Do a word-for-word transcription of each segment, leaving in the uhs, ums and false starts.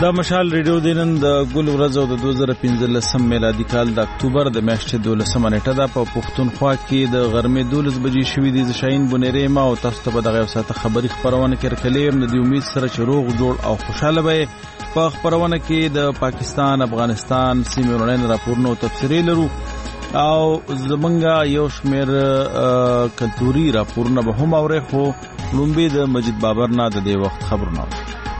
دا مشال ریډیو دینن د ګل ورځ او د دوه زره پنځلسم میلادي کال د اکتوبر د میاشتې دولسمه نیټه ده. په پښتونخوا کې د غرمې دولس بجې شوې دي. د شاهین بونیری ما او تاسو ته به دغه یو ساعته خبري خپرونه کې رکلیم د دې امید سره چې روغ جوړ او خوشاله به په خپرونه کې د پاکستان افغانستان سیمې ورنن راپورونه او تفسیري لرو او زمونږه یو شمیر کلتوري راپورونه به هم اورې خو لومبي د مجید بابر نه د دې وخت خبرونه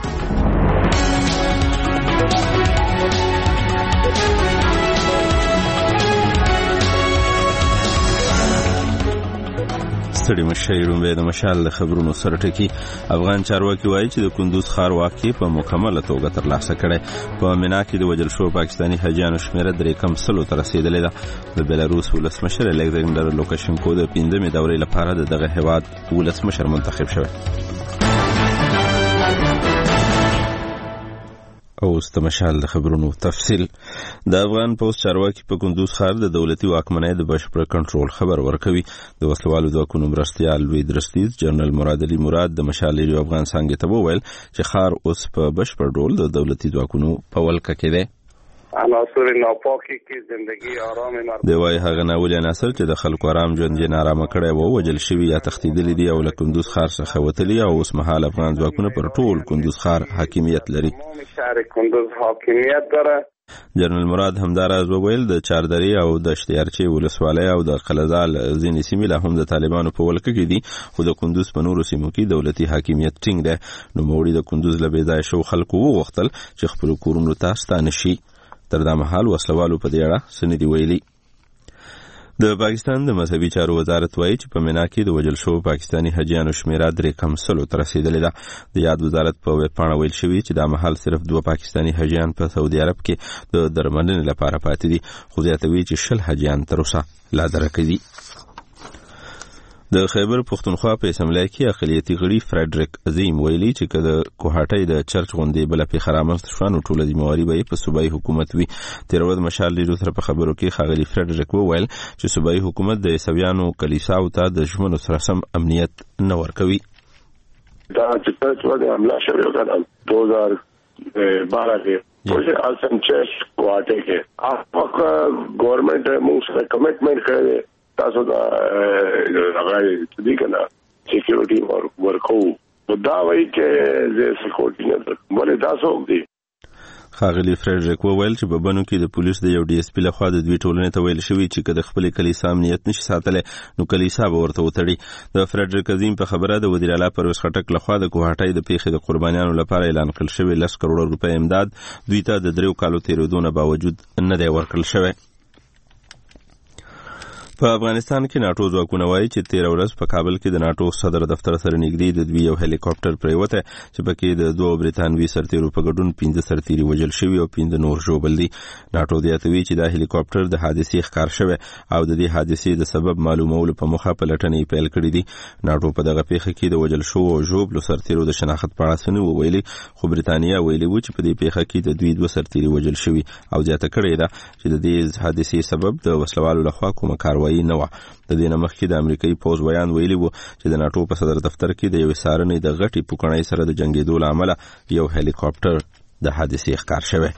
ستړي مشایروم به د مشال خبرونو سره ټکی. افغان چارواکي وایي چې د کندوز ښار واقع په مکمله توګه ترلاسه کړي. په مینا کې د وژل شوو پاکستاني حاجیانو شمیره درې کم سلو ته رسیدلې ده. د بیلاروس ولسمشر الکساندر لوکاشنکو د پنځمې دورې لپاره د دغه هیواد ولسمشر منتخب شوی. او استمشال د خبرونو تفصیل. د افغان پوسټ چارواکي په کندوز ښار د دولتي واکمنۍ د بشپړ کنټرول خبر ورکوي. د وسلوالو ځواکونو مرستیال لوی درستیز جنرال مراد علي مراد د مشال ریډیو افغان څنګه ته وویل چې ښار اوس په بشپړ ډول د دولتي ځواکونو په ولکه کې دی. عناصر ناپاکی کی زندگی آرام مردم دی وای هغه ناول عناصر چې د خلکو آرام ژوند یې نارامه کړی وو وجل شوی یا تختیدلی دی او له کندوز ښار څخه وتلی او اوس مهال افغان ځواکونه پر ټول کندوز ښار حاکمیت لري. شهر کندوز حاکمیت داره. جنرال مراد همداراز وویل د چاردری او د اشتیارچی ولسوالۍ او د قلزال ځینې سیمې له هم د طالبانو په ولکه کې دي خو د کندوز په نورو سیمو کې دولتي حاکمیت ټینګ دی. نوموړي د کندوز له بې ځایه شو خلکو وغوښتل چې خپلو کورونو ته ستانه شي. تر دا مهال وسلوالو په دې اړه څه نه دي ویلي. د پاکستان د مذهبي چارو وزارت وایي چې په مینا کې د وژل شوو پاکستاني حاجیانو شمیره درې کم سلو ته رسیدلې ده. د یاد وزارت په ویب پاڼه ویل شوي چې دا مهال صرف دوه پاکستاني حاجیان په سعودي عرب کې د درملنې لپاره پاتې دي خو زیاتوي چې شل حاجیان تر اوسه لا درکه دي. د خیبر پښتونخوا په اسمبلی کې اقلیتي غړي فریډریک عظیم ویلي چې کله کوهاټۍ د چرچ غونډې بل په خرامست شوانو ټوله ذمہواری به په صوبایي حکومت وي. تیر ورځ مشال ریډیو سره په خبرو کې خاغلی فریډریک وویل چې صوبایي حکومت د عیسویانو کلیساو ته د ژمنو سره سم امنیت نه ورکوي. دا چې څه د حمله شوی کړه دو هزار بارہ کې پروژه آلسن چرچ کوهاټۍ کې هغه ګورنمنت موږ سره کمټمنټ کړی تاسو دا هغه دې کنه سکیورټي ورکو دا وایي چې زه سکیورټي نه ولې تاسو دې. خاغلی فریډریک وویل چې په بنو کې د پولیس د یو ډي اس پی لخوا د دوی ټولنې ته ویل شوی چې کله خپل کلیسا امنیت نشي ساتلی نو کلیسا به ورته وتړي. د فریډریک عظیم په خبره د وزیر اعلی پرویز خټک لخوا د کوهاټۍ د پیښې د قربانیانو لپاره اعلان کړل شوی لس کروڑ روپۍ امداد دوی ته د دریو کالو تیریدو نه باوجود نه دی ورکړل شوی. په افغانستان کې ناټو ځواکونه وایي چې تیر ورځ په کابل کې د ناټو صدر دفتر سره نږدې د دوی یو هلیکاپټر پریوته چې پکې د دوه بریتانوي سرتیرو په ګډون پنځه سرتیري وژل شوي او پنځه نور ژوبل دي. ناټو زیاتوي چې دا هلیکاپټر د حادثې ښکار شوی او د دې حادثې د سبب معلومولو په موخه پلټنې پیل کړې دي. ناټو په دغه پیښه کې د وژل شوو او ژوبلو سرتیرو د شناخت په اړه څه نه ویلي خو برتانیا ویلي و چې په دې پیښه کې د دوی دوه سرتیري وژل شوي او زیاته کړې ده چې د دې حادثې سبب د وسلوالو لخوا کومه کاروایی نه و. د دې نه مخکې د امریکایي پوز بیان ویلي و چې د ناټو په صدر دفتر کې د یوې څارنې د غټې پوکڼۍ سره د جنګېدو له امله یو هلیکاپټر د حادثې ښکار شوی.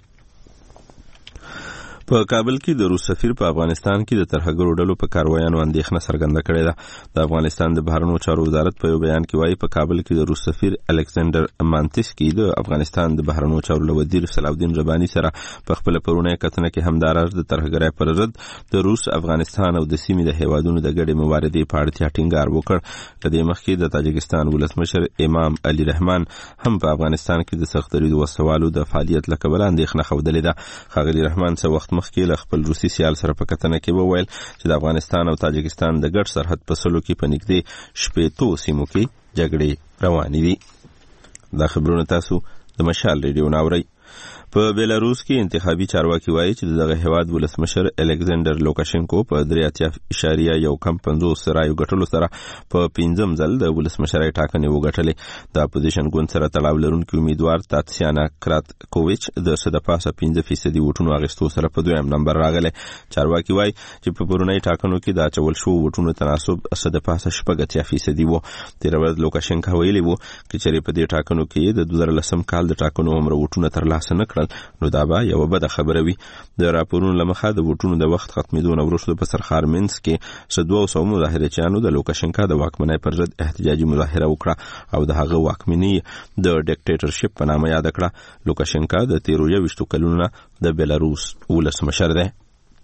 په کابل کې د روس سفیر په افغانستان کې د ترهګرو ډلو په کاروایانو اندېښنه څرګنده کړې ده. د افغانستان د بهرنیو چارو وزارت په یو بیان کې وایي په کابل کې د روس سفیر الکساندر مانتسکي د افغانستان د بهرنیو چارو له وزیر صلاحالدین رباني سره په خپل پرونی کتنه کې همداراز د ترهګرۍ پر ضد د روس افغانستان او د سیمې د هیوادونو د ګډې مبارزې په اړه ټینګار وکړ. د دې مخکې د تاجکستان ولسمشر امام علي رحمان هم په افغانستان کې د سخت دریدو وسوالو د فعالیت له کبله اندېښنه ښودلې ده. ښاغلي رحمان څه وخت مخکې له خپل روسي سیال سره په کتنه کې وویل چې د افغانستان او تاجکستان د ګډ سرحد په سلو کې په نږدې شپېتو سیمو کې جګړې روانې دي. دا خبرونه تاسو د مشال ریډیو نه اورئ. په بیلاروس کې انتخابي چارواکي وایي چې دغه هیواد ولسمشر الکساندر لوکاشنکو په درې اتیا اشاریه یو کم پنځوس رایو ګټلو سره په پنځم ځل د ولسمشرۍ ټاکنې وګټلې. د اپوزیشن ګوند سره تړاو لرونکي امیدوار تاتسیانا کراتکوویچ د څه د پاسه پنځه فیصدي ووټونو اخیستو سره په دویم نمبر راغلی. چارواکي وایي چې په پرونی ټاکنو کې د اچول شوو ووټونو تناسب څه د پاسه شپږ اتیا فیصدي و. تېره ورځ لوکاشنکا ویلي و چې چېرې په دې ټاکنو کې د دوه زره لسم کال د ټاکنو هومره ووټونه ترلاسه نه کړل نو دا به یوه بده خبره وي. د راپورونو له مخه د ووټونو د وخت ختمېدو نه وروسته په سرخار مینسک کې څه دوه سوه مظاهرچیانو د لوکاشنکا د واکمنۍ پر ضد احتجاجي مظاهره وکړه او د هغه واکمني د ډیکټیټرشپ په نامه یاده کړه. لوکاشنکا د تېرو یویشتو کلونو نه د بیلاروس ولسمشر دی.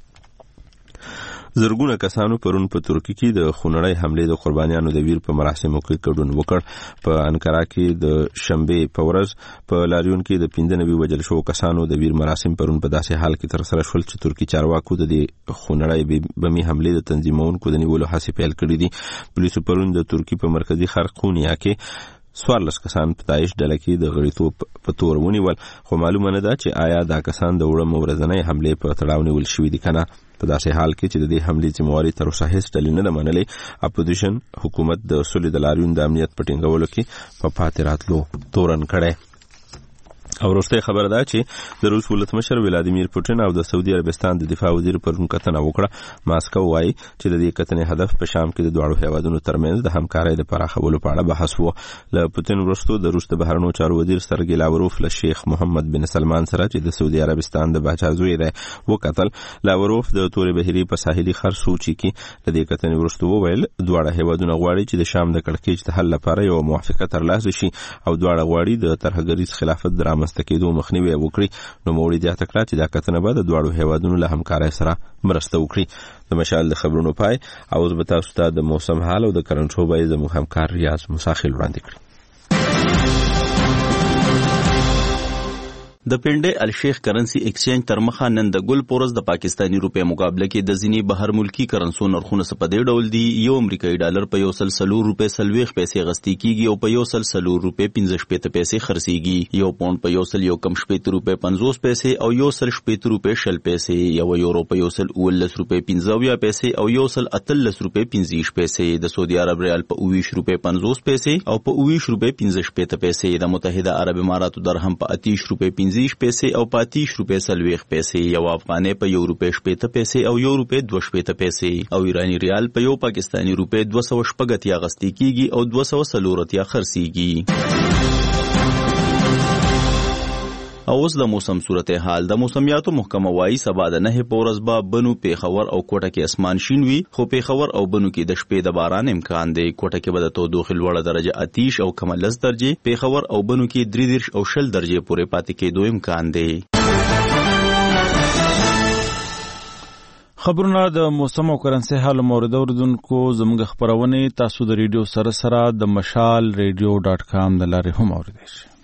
زرګونه کسانو پرون په ترکیه کې د خونړۍ حملې د قربانیانو د ویر په مراسمو کې ګډون وکړ. په انکارا کې د شنبه په ورځ په لاریون کې د پنځه نوي وژل شوو کسانو د ویر مراسم پرون په داسې حال کې ترسره شول چې ترکیه چارواکو د دې خونړۍ بمي حملې د تنظیمونکو د نیولو هڅې پیل کړې دي. پولیسو پرون د ترکیه په مرکزي ښار قونیا کې څوارلس کسان په داعش ډله کې د غړیتوب په تور ونیول، خو معلومه نه ده چې آیا دا کسان د وړم ورځنۍ حملې په تړاو نیول شوي دي که نه. په داسې حال کې چې د دې حملې ذمہواري تر اوسه هیڅ ډلې نه ده منلې، اپوزیشن حکومت د سولې د لاریون د امنیت په ټینګولو کې په پاتې راتلو تورن کړی. او وروستۍ خبره ده چې د روس ولسمشر ولادیمیر پوټین او د سعودي عربستان د دفاع وزیر پرون کتنه وکړه. ماسکو وایي چې د دې کتنې هدف په شام کې د دواړو هیوادونو ترمنځ د همکارۍ د پراخولو په اړه بحث و. له پوټین وروسته د روس د بهرنیو چارو وزیر سرګی لاوروف له شیخ محمد بن سلمان سره چې د سعودي عربستان د باچا زوی دی وکتل. لاوروف د تورې بحیرې په ساحلي ښار سوچي کې د دې کتنې وروسته وویل دواړه هیوادونه غواړي چې د شام د کړکېچ د حل لپاره یو موافقه ترلاسه شي او دواړه غواړي د ترهګریز خلافت د رامنځته کېدو مخنیوی وکړي. نو موړي زیاته کړه چې دا کتنه به د دواړو هیوادونو له همکارۍ سره مرسته وکړي. د مشال د خبرونو پای او اوس به تاسو ته د موسم حال او د کرنټ شوبای زموږ همکار ریاض مساخیل وړاندې کړي. د پنډې الشیخ کرنسی ایکسچینج تر مخه نن د ګل پورس د پاکستانی روپې مقابله کې د ځینی بهر ملکی کرنسو نرخونه په دې ډول دي. یو امریکایي ډالر په یو سل سلور روپې سلويخ پیسې غستی کیږي او په یو سل سلور روپې پنځه شپېته پیسې خرڅيږي. یو پاوند په یو سل یو کم شپېته روپې پنځوس پیسې او یو سل شپېته روپې شل پیسې، یو یورو په یو سل اوولس روپې پنځه اویا پیسې او یو سل اتلس روپې پنځه پیسې. د سعودي عرب ریال په اوویش روپې پنځوس پیسې او په اوویش روپې پنځه شپېته پیسې. د متحده عرب اماراتو درهم په اتیش روپې پنځه پیسې او پاتیش روپې سلويخ پیسې. یو افغانۍ په یو روپې شپېته پیسې او یو روپې دوه شپېته پیسې او ایرانی ریال په یو پاکستانی روپې دوه سوه شپږ اتیا غستی کیږي او دوه سوه څلور اتیا خرڅیږي. او اوس د موسم صورتحال. د موسمیاتو محکمه وايي سبا د نه په ورځ به بنو، پیښور او کوټه کې اسمان شین وي، خو پیښور او بنو کې د شپې د باران امکان دی. کوټه کې به د تودوخې لوړه درجه اتیش او کم لس درجې، پیښور او بنو کې درې دېرش او شل درجې پورې پاتې کېدو امکان دی. خبرونه د موسم او کرنسي حال مورد اوردونکو زموږ خبرونه تاسو د ریډیو سره سره د مشال ریډیو ډاٹ کام د لارې هم اوریدئ شئ.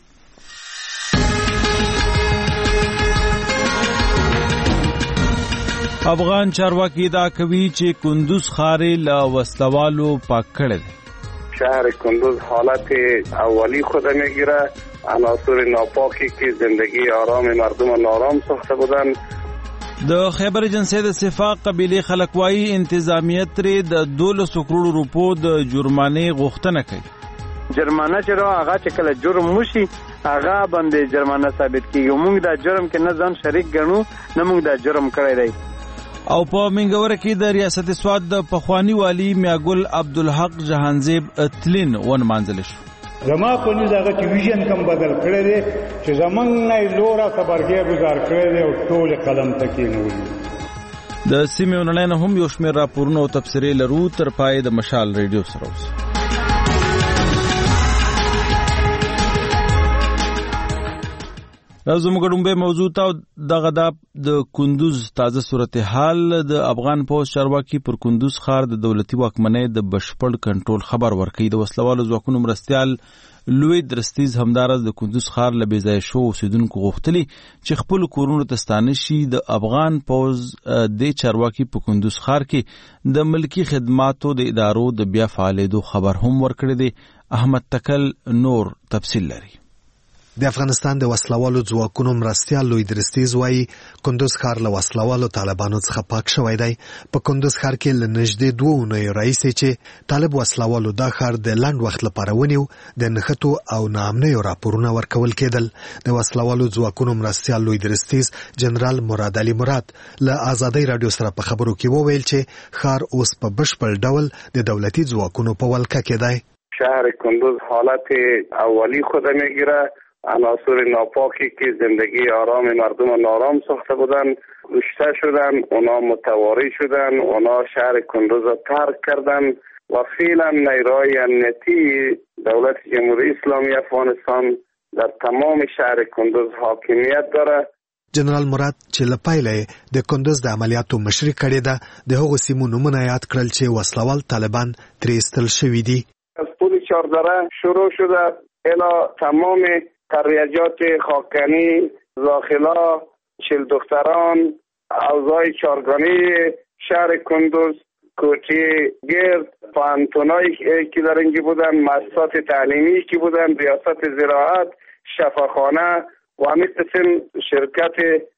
افغان چارواکي دا کوي چې کندوز ښار له وسلوالو پاک کړی دی. شهر کندوز حالت اولی خود میگیره. عناصر ناپاکی که زندگی آرام مردم نارام ساخته بودن. د خیبر ایجنسی د صفاق قبیله خلک وايي انتظامیه ترې د دولسو کروڑو روپو د جرمانې غوښتنه کوي. جرمانه چې را هغه چې کله جرم وشي هغه باندې جرمانه ثابت کیږي. موږ دا جرم کې نه ځان شریک ګڼو، نه موږ دا جرم کړی دی. او په منګوره کې د ریاست سواد د پخوانی والی میاګل عبدالحق جهانزیب تلین ون مانځل شو. زما په نيز هغه چې ویژن کم بدل کړی دی چې زمونږ نه لوړه خبرګي گزار کړی دی او ټول قلم تکې نولي. د سیمې ونړۍ نه هم یو شمېر راپورونه او تبصرې لرو. تر پای د مشال ریډیو سره اوسئ. زموږ ډومبه موضوع ته دغه د کندوز تازه صورتحال. د افغان پوز چارواکي پر کندوز ښار د دولتي واکمنۍ د بشپړ کنټرول خبر ورکړي. د وسلوالو ځواکونو مرستیال لوی درستیز همدارس د کندوز ښار له بېځایه شو اوسیدونکو غوښتلي چې خپل کورونو ته ستانه شي. د افغان پوز د چارواکي په کندوز ښار کې د ملکی خدماتو د ادارو د بیا فعالېدو خبر هم ورکړی دی. احمد تکل نور تفصیل لري. د افغانستان د وسلوالو ځواکونو مرستیال لوی درستیز وایي کندوز ښار له وسلوالو طالبانو څخه پاک شوی دی. په کندوز ښار کې له نږدې دوه اونیو راهیسې چې طالب وسلوالو دا ښار د لنډ وخت لپاره ونیو د نښتو او ناامنیو راپورونه ورکول کېدل. د وسلوالو ځواکونو مرستیال لوی درستیز جنرال مراد علي مراد له ازادۍ راډیو سره په خبرو کې وویل چې ښار اوس په بشپړ ډول د دولتي ځواکونو په ولکه کې دی. شهر کندوز حالت اولی خود میگیره. عناصر ناپاکی که زندگی آرام مردم نارام ساخته بودن کشته شدن، اونا متواری شدن، اونا شهر کندوز را ترک کردن و فعلا نیروهای امنیتی دولت جمهوری اسلامی افغانستان در تمام شهر کندوز حاکمیت داره. جنرال مراد چې له پیله د کندوز د عملیاتو مشري کړې ده د هغو سیمو نومونه یاد کړل چې وسلوال طالبان ترې ایستل شوي دي. از پل چهاردره شروع شده الی تمام تریجات خاکنی، زاخلا، چل دختران، حوزه‌های چارگانی شهر کندوز، کوچه گرد، پانتونایی که در اینجا بودن، مؤسسات تعلیمی که بودن، ریاست زراعت، شفاخانه و همین قسم شرکت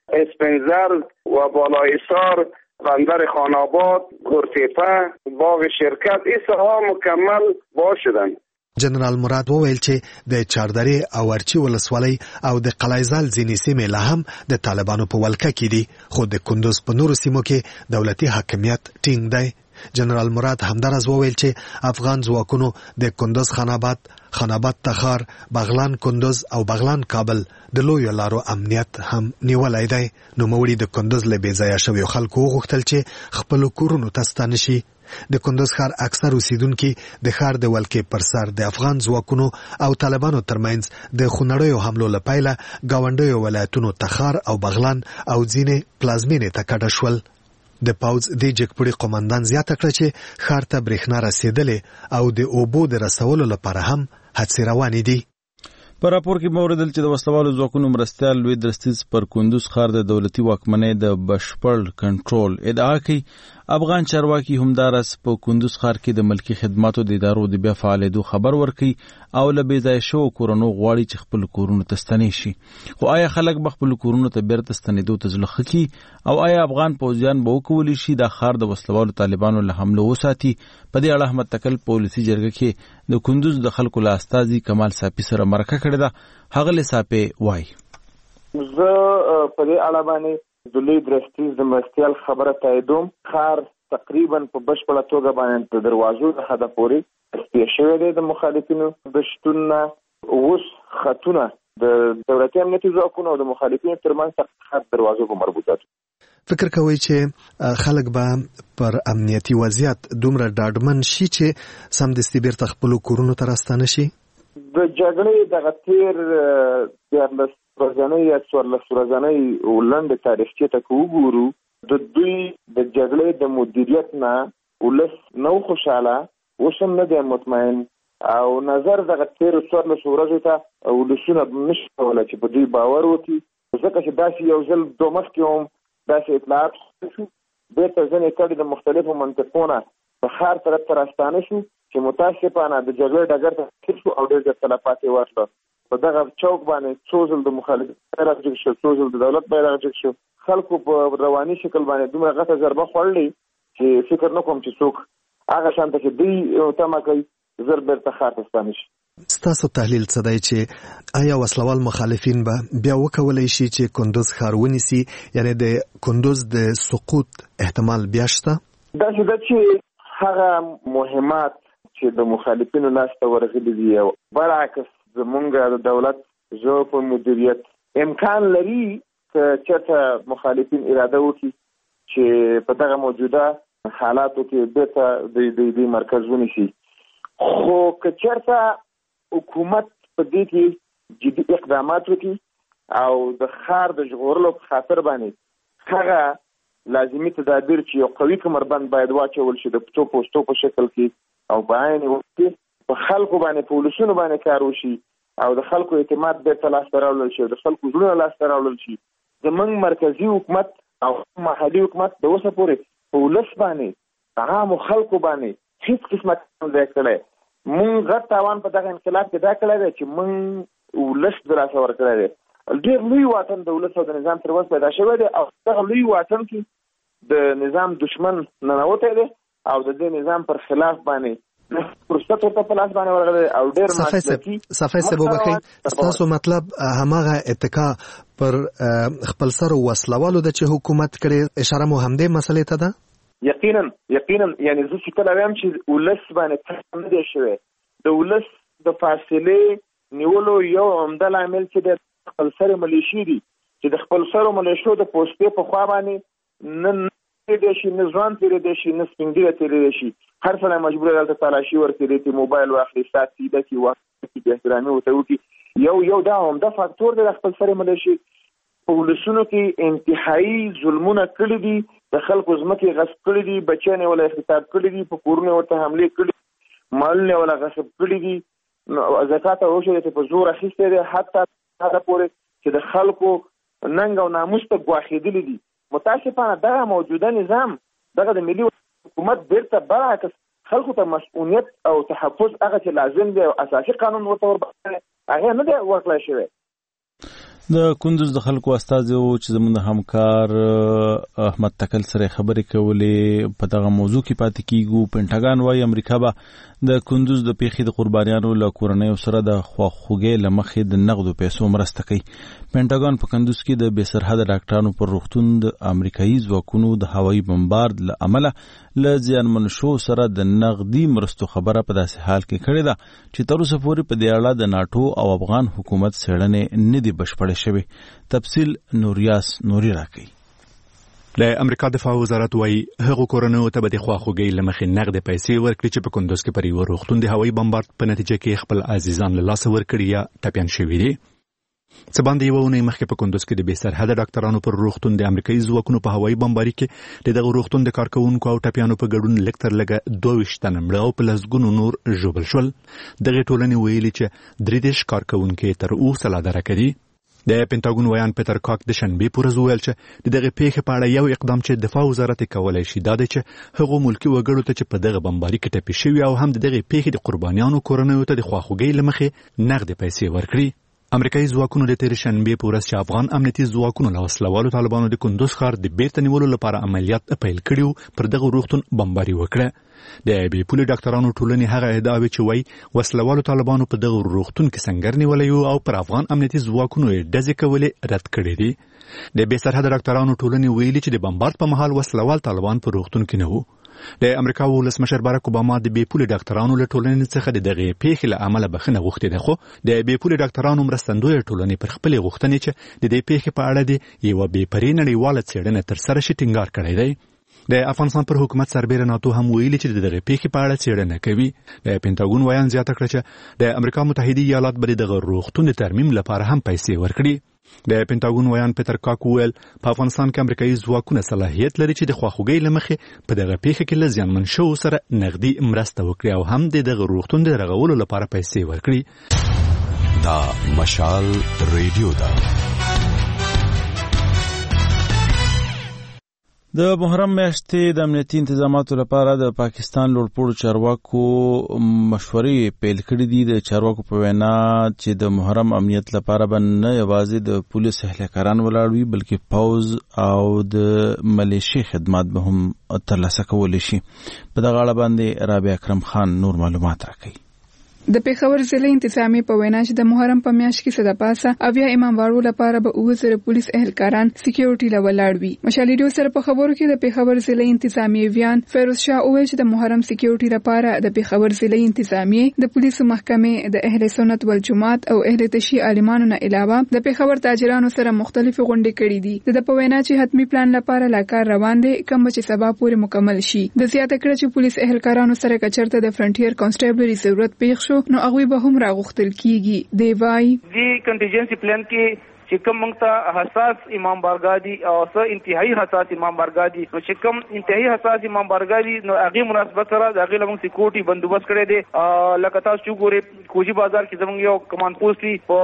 اسپنزر و بالایسار، بندر خاناباد، گرتیپه، باغ شرکت، این ساحه مکمل باز شدن. جنرال مراد وویل چې د چاردرې او ورچی ولسوالۍ او د قلعهزال ځینې سیمې لا هم د طالبانو په ولکه کې دي، خو د کندوز په نورو سیمو کې دولتي حاکمیت ټینګ دی. جنرال مراد همدارز وویل چې افغان ځواکونو د کندوز خاناباد، خاناباد تخار، بغلان کندوز او بغلان کابل د لویو لارو امنیت هم نیولی دی. نوموړي د کندوز له بې ځایه شویو خلکو وغوښتل چې خپلو کورونو ته ستانه شي. د کندوز ښار اکثر اوسیدونکي د ښار د ولکې پر سر د افغان ځواکونو او طالبانو ترمنځ د خونړیو حملو له پیله ګاونډیو ولایتونو تخار او بغلان او ځینې پلازمینې ته کډه شول. د پوځ د جګپوړي قومندان زیاته کړه چې ښار ته برېښنا رسېدلې او د اوبو د رسولو لپاره هم هڅې روانې دي. په راپور کې موردل چې د وسلوالو ځواکونو مرستیال لوی درستیز پر کندوز ښار د دولتي واکمنۍ د بشپړ کنټرول ادعا کوي. افغان چارواکي همدارس په کندوز ښار کې د ملکي خدماتو د ادارو د بیا فعالېدو خبر ورکوي او له بې ځایه شوو کورونو غواړي چې خپل کورونو ته ستنې شي. خو آیا خلک به خپل کورونو ته بیرته ستنېدو ته زړه ښه کړي او آیا افغان پوځیان به وکولی شي دا ښار د وسلوالو طالبانو له حملو وساتي؟ په دې اړه احمد تکل په ولسي جرګه کې د کندوز د خلکو له استازي کمال ساپي سره مرکه کړې ده. هغه ساپي وایي زه په دې اړه باندې د لوی درستیز د مرستیال خبره تاییدوم. ښار تقریبا په بشپړه توګه باندې د دروازو څخه د پورې سپېښ شوی دی د مخالفینو د شتون نه. اوس خطونه د دولتي امنیتي ځواکونو او د مخالفینو ترمنځ خط دروازو په مربوطات. فکر کوي چې خلک به پر امنیتي وضعیت دومره ډاډمن شي چې سمدستي بیرته خپلو کورونو ته راستانه شي؟ د جګړې دغه تیر دیارلس ورځنۍ یا څوارلس ورځنۍ لنډې تاریخچې ته که وګورو د دوی د جګړې د مدیریت نه ولس نه خوشحاله، اوس هم نه دی مطمئن او نظر دغه تیرو څوارلسو ورځو ته ولسونه نشي کولی چې په دوی باور وکړي، ځکه چې داسې یو ځل دو مخکې هم داسې اطلاعات شو، بېرته ځینې کډې د مختلفو منطقونو په ښار طرف ته راستانه شو چې متاسفانه د جګړې ډګر ته تېر شو او ډېر زیات تلفات یې واخله. په دغه چوک باندې څو ځل د مخالفت بیرغ جګ شو، څو ځل د دولت بیرغ جګ شو. خلکو په رواني شکل باندې دومره غټه ضربه خوړلې چې فکر نه کوم چې څوک هغه شانته چې دوی تمه کوي زر بیرته ښار ته ستانه شي. ستاسو تحلیل څه دی چې آیا وسلوال مخالفین به بیا وکولی شي چې کندوز ښار ونیسي؟ یعنی د کندوز د سقوط احتمال بیا شته؟ داسې ده چې هغه مهمات چې د مخالفینو لاسته ورغلي دي او برعکس زمونږ د دولت زه په مدیریت امکان لري که چېرته مخالفین اراده وکړي چې په دغه موجوده حالاتو کې بیرته د مرکز ونیسي. خو که چېرته حکومت په دې کې جدي اقدامات وکړي او د ښار د ژغورلو په خاطر باندې هغه لازمي تدابیر چې یو قوي کمربند باید واچول شي د پټو پوسټو په شکل کې او په عین وخت کې په خلکو باندې په ولسونو باندې کار وشي او د خلکو اعتماد بیرته لاسته راوړل شي، د خلکو زړونه لاسته راوړل شي. زموږ مرکزي حکومت او محلي حکومت د اوسه پورې په ولس باندې عامو خلکو باندې هیڅ قسمت ځای کړی. مونږ غټ تاوان په دغه انقلاب کې دا کړی دی چې مونږ ولس د لاسه ورکړی دی. ډېر لوی واټن د ولس او د نظام تر منځ پیدا شوی دی او دغه لوی واټن کې د نظام دشمن ننوتی دی او د دې نظام پر خلاف باندې فرصت ورته په لاس باندې ورغلی او ډېر مسلکي صفحه صاحب وبخښئ ستاسو مطلب هماغه اتکا پر خپل سر وسلوالو د چې حکومت کړي اشاره مو همدې مسلې ته ده؟ یقینا یقینا یعنی زه چې کله وایم چې ولس باندې نه دی شوی د ولس د فاصلې نیولو یو عمده لامل چې د خپل سر ملیشي دي چې د خپل سر ملیشو د پوسټې په خوا باندې نه تیرې شي نه ځوان تیرې شي نه سپین ږیری تیرې شي هر څه مجبور دلته تلاشي ورکړي چې موبایل واخلي سات سیده کی واخلي د احترامي وته وکي یو یو دا هم د فاکتور د خپل سره ملشي په ولسونو کې انتهایی ظلمونه کړی دي د خلکو ځمکې غصب کړی دي بچیانه ولا اختطاف کړی دي په کورونه ورته حمله کړی مالونه ولا غصب کړی دي زکات او شوه ته په زور اخیسته دي حتی دا پورې چې د خلکو ننګ او ناموس ته ګواښېدلي دي. متاسفانه دغه موجوده نظام دغه د ملي حکومت بیرته برعکس خلکو ته مسؤلیت او تحفظ هغه چې لازم دی او اساسي قانون ورته ورباندې هغه نه دی ورکړل شوی. د کندوز د خلکو استازي او چې زموږ د همکار احمد تکل سره خبرې کولې په دغه موضوع کې پاتې کیږو. پینټاګان وايي امریکا به د کندوز د پیښې د قربانیانو له کورنیو سره د خواخوږۍ له مخې د نغدو پیسو مرسته کوي. پینټاګان په کندوز کې د بې سرحده ډاکټرانو پر روغتون د امریکایي ځواکونو د هوایي بمبارد له امله له زیانمن شو سره د نغدي مرستو خبره په داسې حال کې کړې ده چې تر اوسه پورې په دې اړه د ناټو او افغان حکومت څېړنې نه دي بشپړې شوی. تفصیل نوریاس نوري راکړي. د امریکا دفاع وزارت وايي هغه کورنیو ته به د خواخوږۍ له مخې نغدې پیسې ورکړي چې په کندوز کې پر یو روغتون د هوایي بمبارد په نتیجه کې خپل عزیزان له لاسه ورکړي یا ټپیان شوي دي. څه باندې یوه اونۍ مخکې په کندوز کې د بې سرحده ډاکټرانو پر روغتون د امریکایي ځواکونو په هوایي بمباري کې د دغه روغتون د کارکوونکو او ټپیانو په ګډون لږ تر لږه دوه ویشت تنه مړه او په لسګونو نور ژوبل شول. دغې ټولنې ویلي چې درې دېرش کارکوونکي تر اوسه لا درکه دي. د پینټاګون ویان پیټر کاک د شنبې په ورځ وویل چې د دغې پیښې په اړه یو اقدام چې دفاع وزارت کولی شي دا دی چې هغو ملکي وګړو ته چې په دغه بمباري کې ټپي شوي او هم د دغې پیښې د قربانیانو کورنیو ته د خواخوږۍ له مخې نغدې پیسې ورکړي. امریکایي ځواکونو د تېرې شنبې په ورځ چې افغان امنیتي ځواکونو له وسلوالو طالبانو د کندوز ښار د بیرته نیولو لپاره عملیات پیل کړي وو پر دغه روغتون بمباري وکړه. د بې پولې ډاکټرانو ټولنې هغه ادعاوې چې وایي وسلوالو طالبانو په دغه روغتون کې سنګر نیولی و او پر افغان امنیتي ځواکونو یې ډزې کولې رد کړي دي. د بې سرحده ډاکټرانو ټولنې ویلي چې د بمبارد په مهال وسلوال طالبان په روغتون کې نه وو. د امریکا ولسمشر باراک اوباما د بې پولې ډاکټرانو له ټولنې څخه د دغې پیښې له امله بخښنه غوښتې ده خو د بې پولې ډاکټرانو مرستندویه ټولنې پر خپلې غوښتنې چې د دې پیښې په اړه د یوه بې پرې نړیواله څېړنه ترسره شي ټینګار کړی دی. د افغانستان پر حکومت سربیره ناتو هم ویلي چې د دغې پیښې په اړه څېړنه کوي. د پینټاګون ویان زیاته کړه چې د امریکا متحده ایالات به د دغه روغتون د ترمیم لپاره هم پیسې ورکړي. د پینټاګون ویان پیټر کاک وویل په افغانستان کې امریکایي ځواکونه صلاحیت لري چې د خواخوږۍ له مخې په دغه پیښه کې له زیانمن شوو سره نغدي مرسته وکړي او هم د دغه روغتون د رغولو لپاره پیسې ورکړي. دا مشال ریډیو ده. د محرم میاشتې د امنیتي انتظاماتو لپاره د پاکستان لوړپوړو چارواکو مشورې پیل کړې دي. د چارواکو په وینا چې د محرم امنیت لپاره به نه یوازې د پولیس اهلکاران ولاړ وي بلکې پوز او د ملیشي خدمات به هم ترلاسه کولی شي. په دغه اړه باندې رابعه اکرم خان نور معلومات راکوي. د پیښور ضلع انتظامی په وینا چې د محرم په میاشت کې صدا پاسه اویا اماموارو لپاره به اوه زره پولیس اهلکاران سکیورټي لولاړ وي. مشال ریډیو سره په خبرو کې د پیښور ضلع انتظامی ویان فیروز شاه وویل چې د محرم سکیورټي لپاره د پیښور ضلع انتظامی د پولیسو محکمې د اهل سنت والجماعت او اهل تشیع عالمانو نه علاوه د پیښور تاجرانو سره مختلفې غونډې کړې دي. د په وینا چې حتمی پلان لپاره لا کار روان دی کوم چې سبا پورې مکمل شي. د زیاته کړه چې پولیس اهلکارانو سره کچرته د فرنټیر کانسټیبلري ضرورت پیښ نو هغه به هم راغختل کیږي. دی وای دی کنټینجنسي پلان کې چې کوم موږ ته حساس امام بارګاه دي او څه انتهایی حساس امام بارګاه دي، نو چې کوم انتهایی حساس امام بارګاه دي نو هغه مناسبت سره د هغه لمون سکیورټي بندوبست کړی دی. لکه تاسو چې ګورئ کوجی بازار کې زموږ یو کمانډ پوسټ وي، په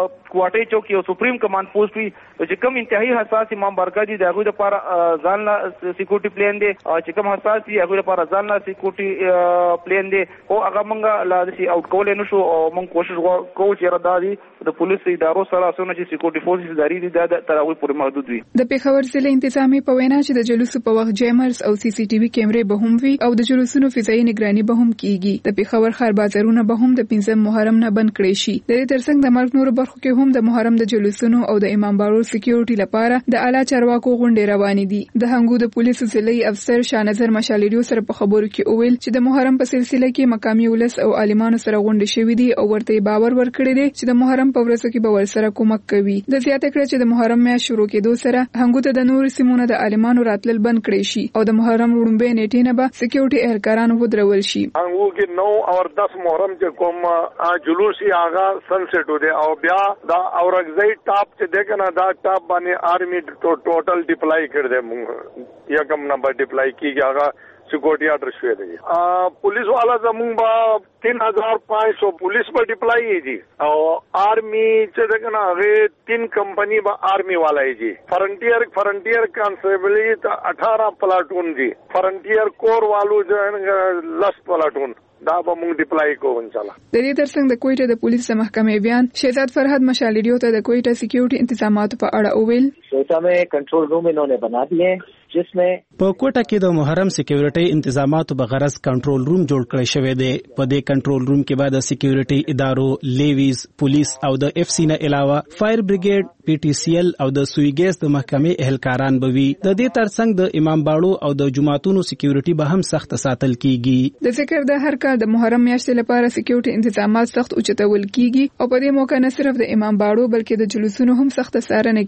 کوټې چوک یو سپریم کمانډ پوسټ وي، چې کوم انتهایی حساس امام بارګاه دي د هغه لپاره ځان لا سکیورټي پلان دی، چې کوم حساس دي هغه لپاره ځان لا سکیورټي پلان دی. او هغه موږ لا د سی اوټ کول نه شو او موږ کوشش کوو چې ردادي د پولیس ادارو سره سونه چې سکیورټي فورسز اداري دي د تراوی پورې محدود وي. د پیښور ضلع انتظامی په وینا چې د جلوسو په وخت جیمرز او سی سی ټي وي کیمرې به هم وي او د جلوسونو فضایي نگراني به هم کیږي. د پیښور ښار بازارونه به هم د پنځم محرم نه بند کړي شي. د دې ترڅنګ د ملک نورو برخو کې هم د محرم د جلوسونو او د امام باړو سکیورټي لپاره د اعلی چارواکو غونډې روانې دي. د هنګو د پولیسو ضلعي افسر شانظر مشالریو سره په خبرو کې وویل چې د محرم په سلسله کې مقامي ولس او عالمانو سره غونډې شوې دي او ورته باور ورکړی دی چې د محرم په ورځو کې به ورسره کومک کوي. د زیاته کړ چې د محرم میاشت شروع کېدو سره هنګو ته د نورو سیمونو د عالمانو راتلل بند کړي شي او د محرم وړاندې نیټې نه به سکیورټي اهلکاران ودرول شي. هنګو کې نو او دس محرم چې کوم جلوس یې آغا سنسټ و دی او بیا دا اورګزای ټاپ چې دغه نه دا ټاپ باندې آرمی ټوټل ډیپلای کړ دې مونږ یا کوم نمبر ډیپلای کیږي آغا سکیورٹی آرڈر شوئے دی. پولیس والا زمون با تین ہزار پانچ سو پولیس پر ڈپلائی ہے جی اور آرمی چکنا غیر تین کمپنی با آرمی والا ہے جی. فرنٹیئر فرنٹیئر کانسٹیبلی اٹھارہ پلاٹون جی. فرنٹیئر کور والو جو ہے لس پلاٹون دا به مونږ ډیپلای کوو ان شاء الله. د دې ترڅنګ د کوټه د پولیس محکمې بیان شهزاد فرهاد مشالریو ته د کوټه سکیورټي انتظامات په اړه وویل. کوټه में control room इन्होंने बना दिए जिसमें په کوټه کې د محرم سکیورټي انتظامات په غرض کنټرول روم جوړ کړی شوی دی. په دې کنټرول روم کې بعد سکیورټي ادارو لیویز پولیس او د اف سی نه علاوه فایر بریګیډ پی ټی سی ایل او د سویګیس د محکمې اهلکاران بوي. د دې ترڅنګ د امام باړو او د جماعتونو سکیورټي به هم سخت ساتل کیږي. د ذکر د هر کال د محرم میاشتې لپاره سکیورټي انتظامات سخت اوچتول کیږي او په دې موقع نه صرف د امام باړو بلکې د جلوسونو هم سخت څارنه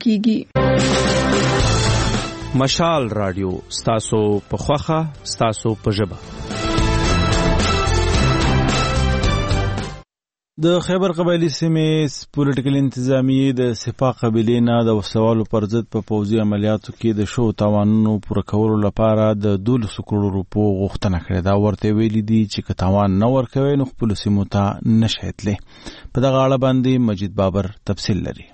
کیږي. مشال رادیو ستاسو په خوخه ستاسو په ژبه. د خیبر قبایلی سیمې پولیټیکل انتظامیې د سپاه قبیلې نه د وسوالو پر ضد په پوځي عملیاتو کې د شو تاوانونو پوره کولو لپاره د دولسو کروړو روپو غوښتنه کړې ده. ورته ویلي دي چې که تاوان نه ورکوي نو خپلو سیمو ته نشي تللی. په دغه اړه باندې مجید بابر تفصیل لري.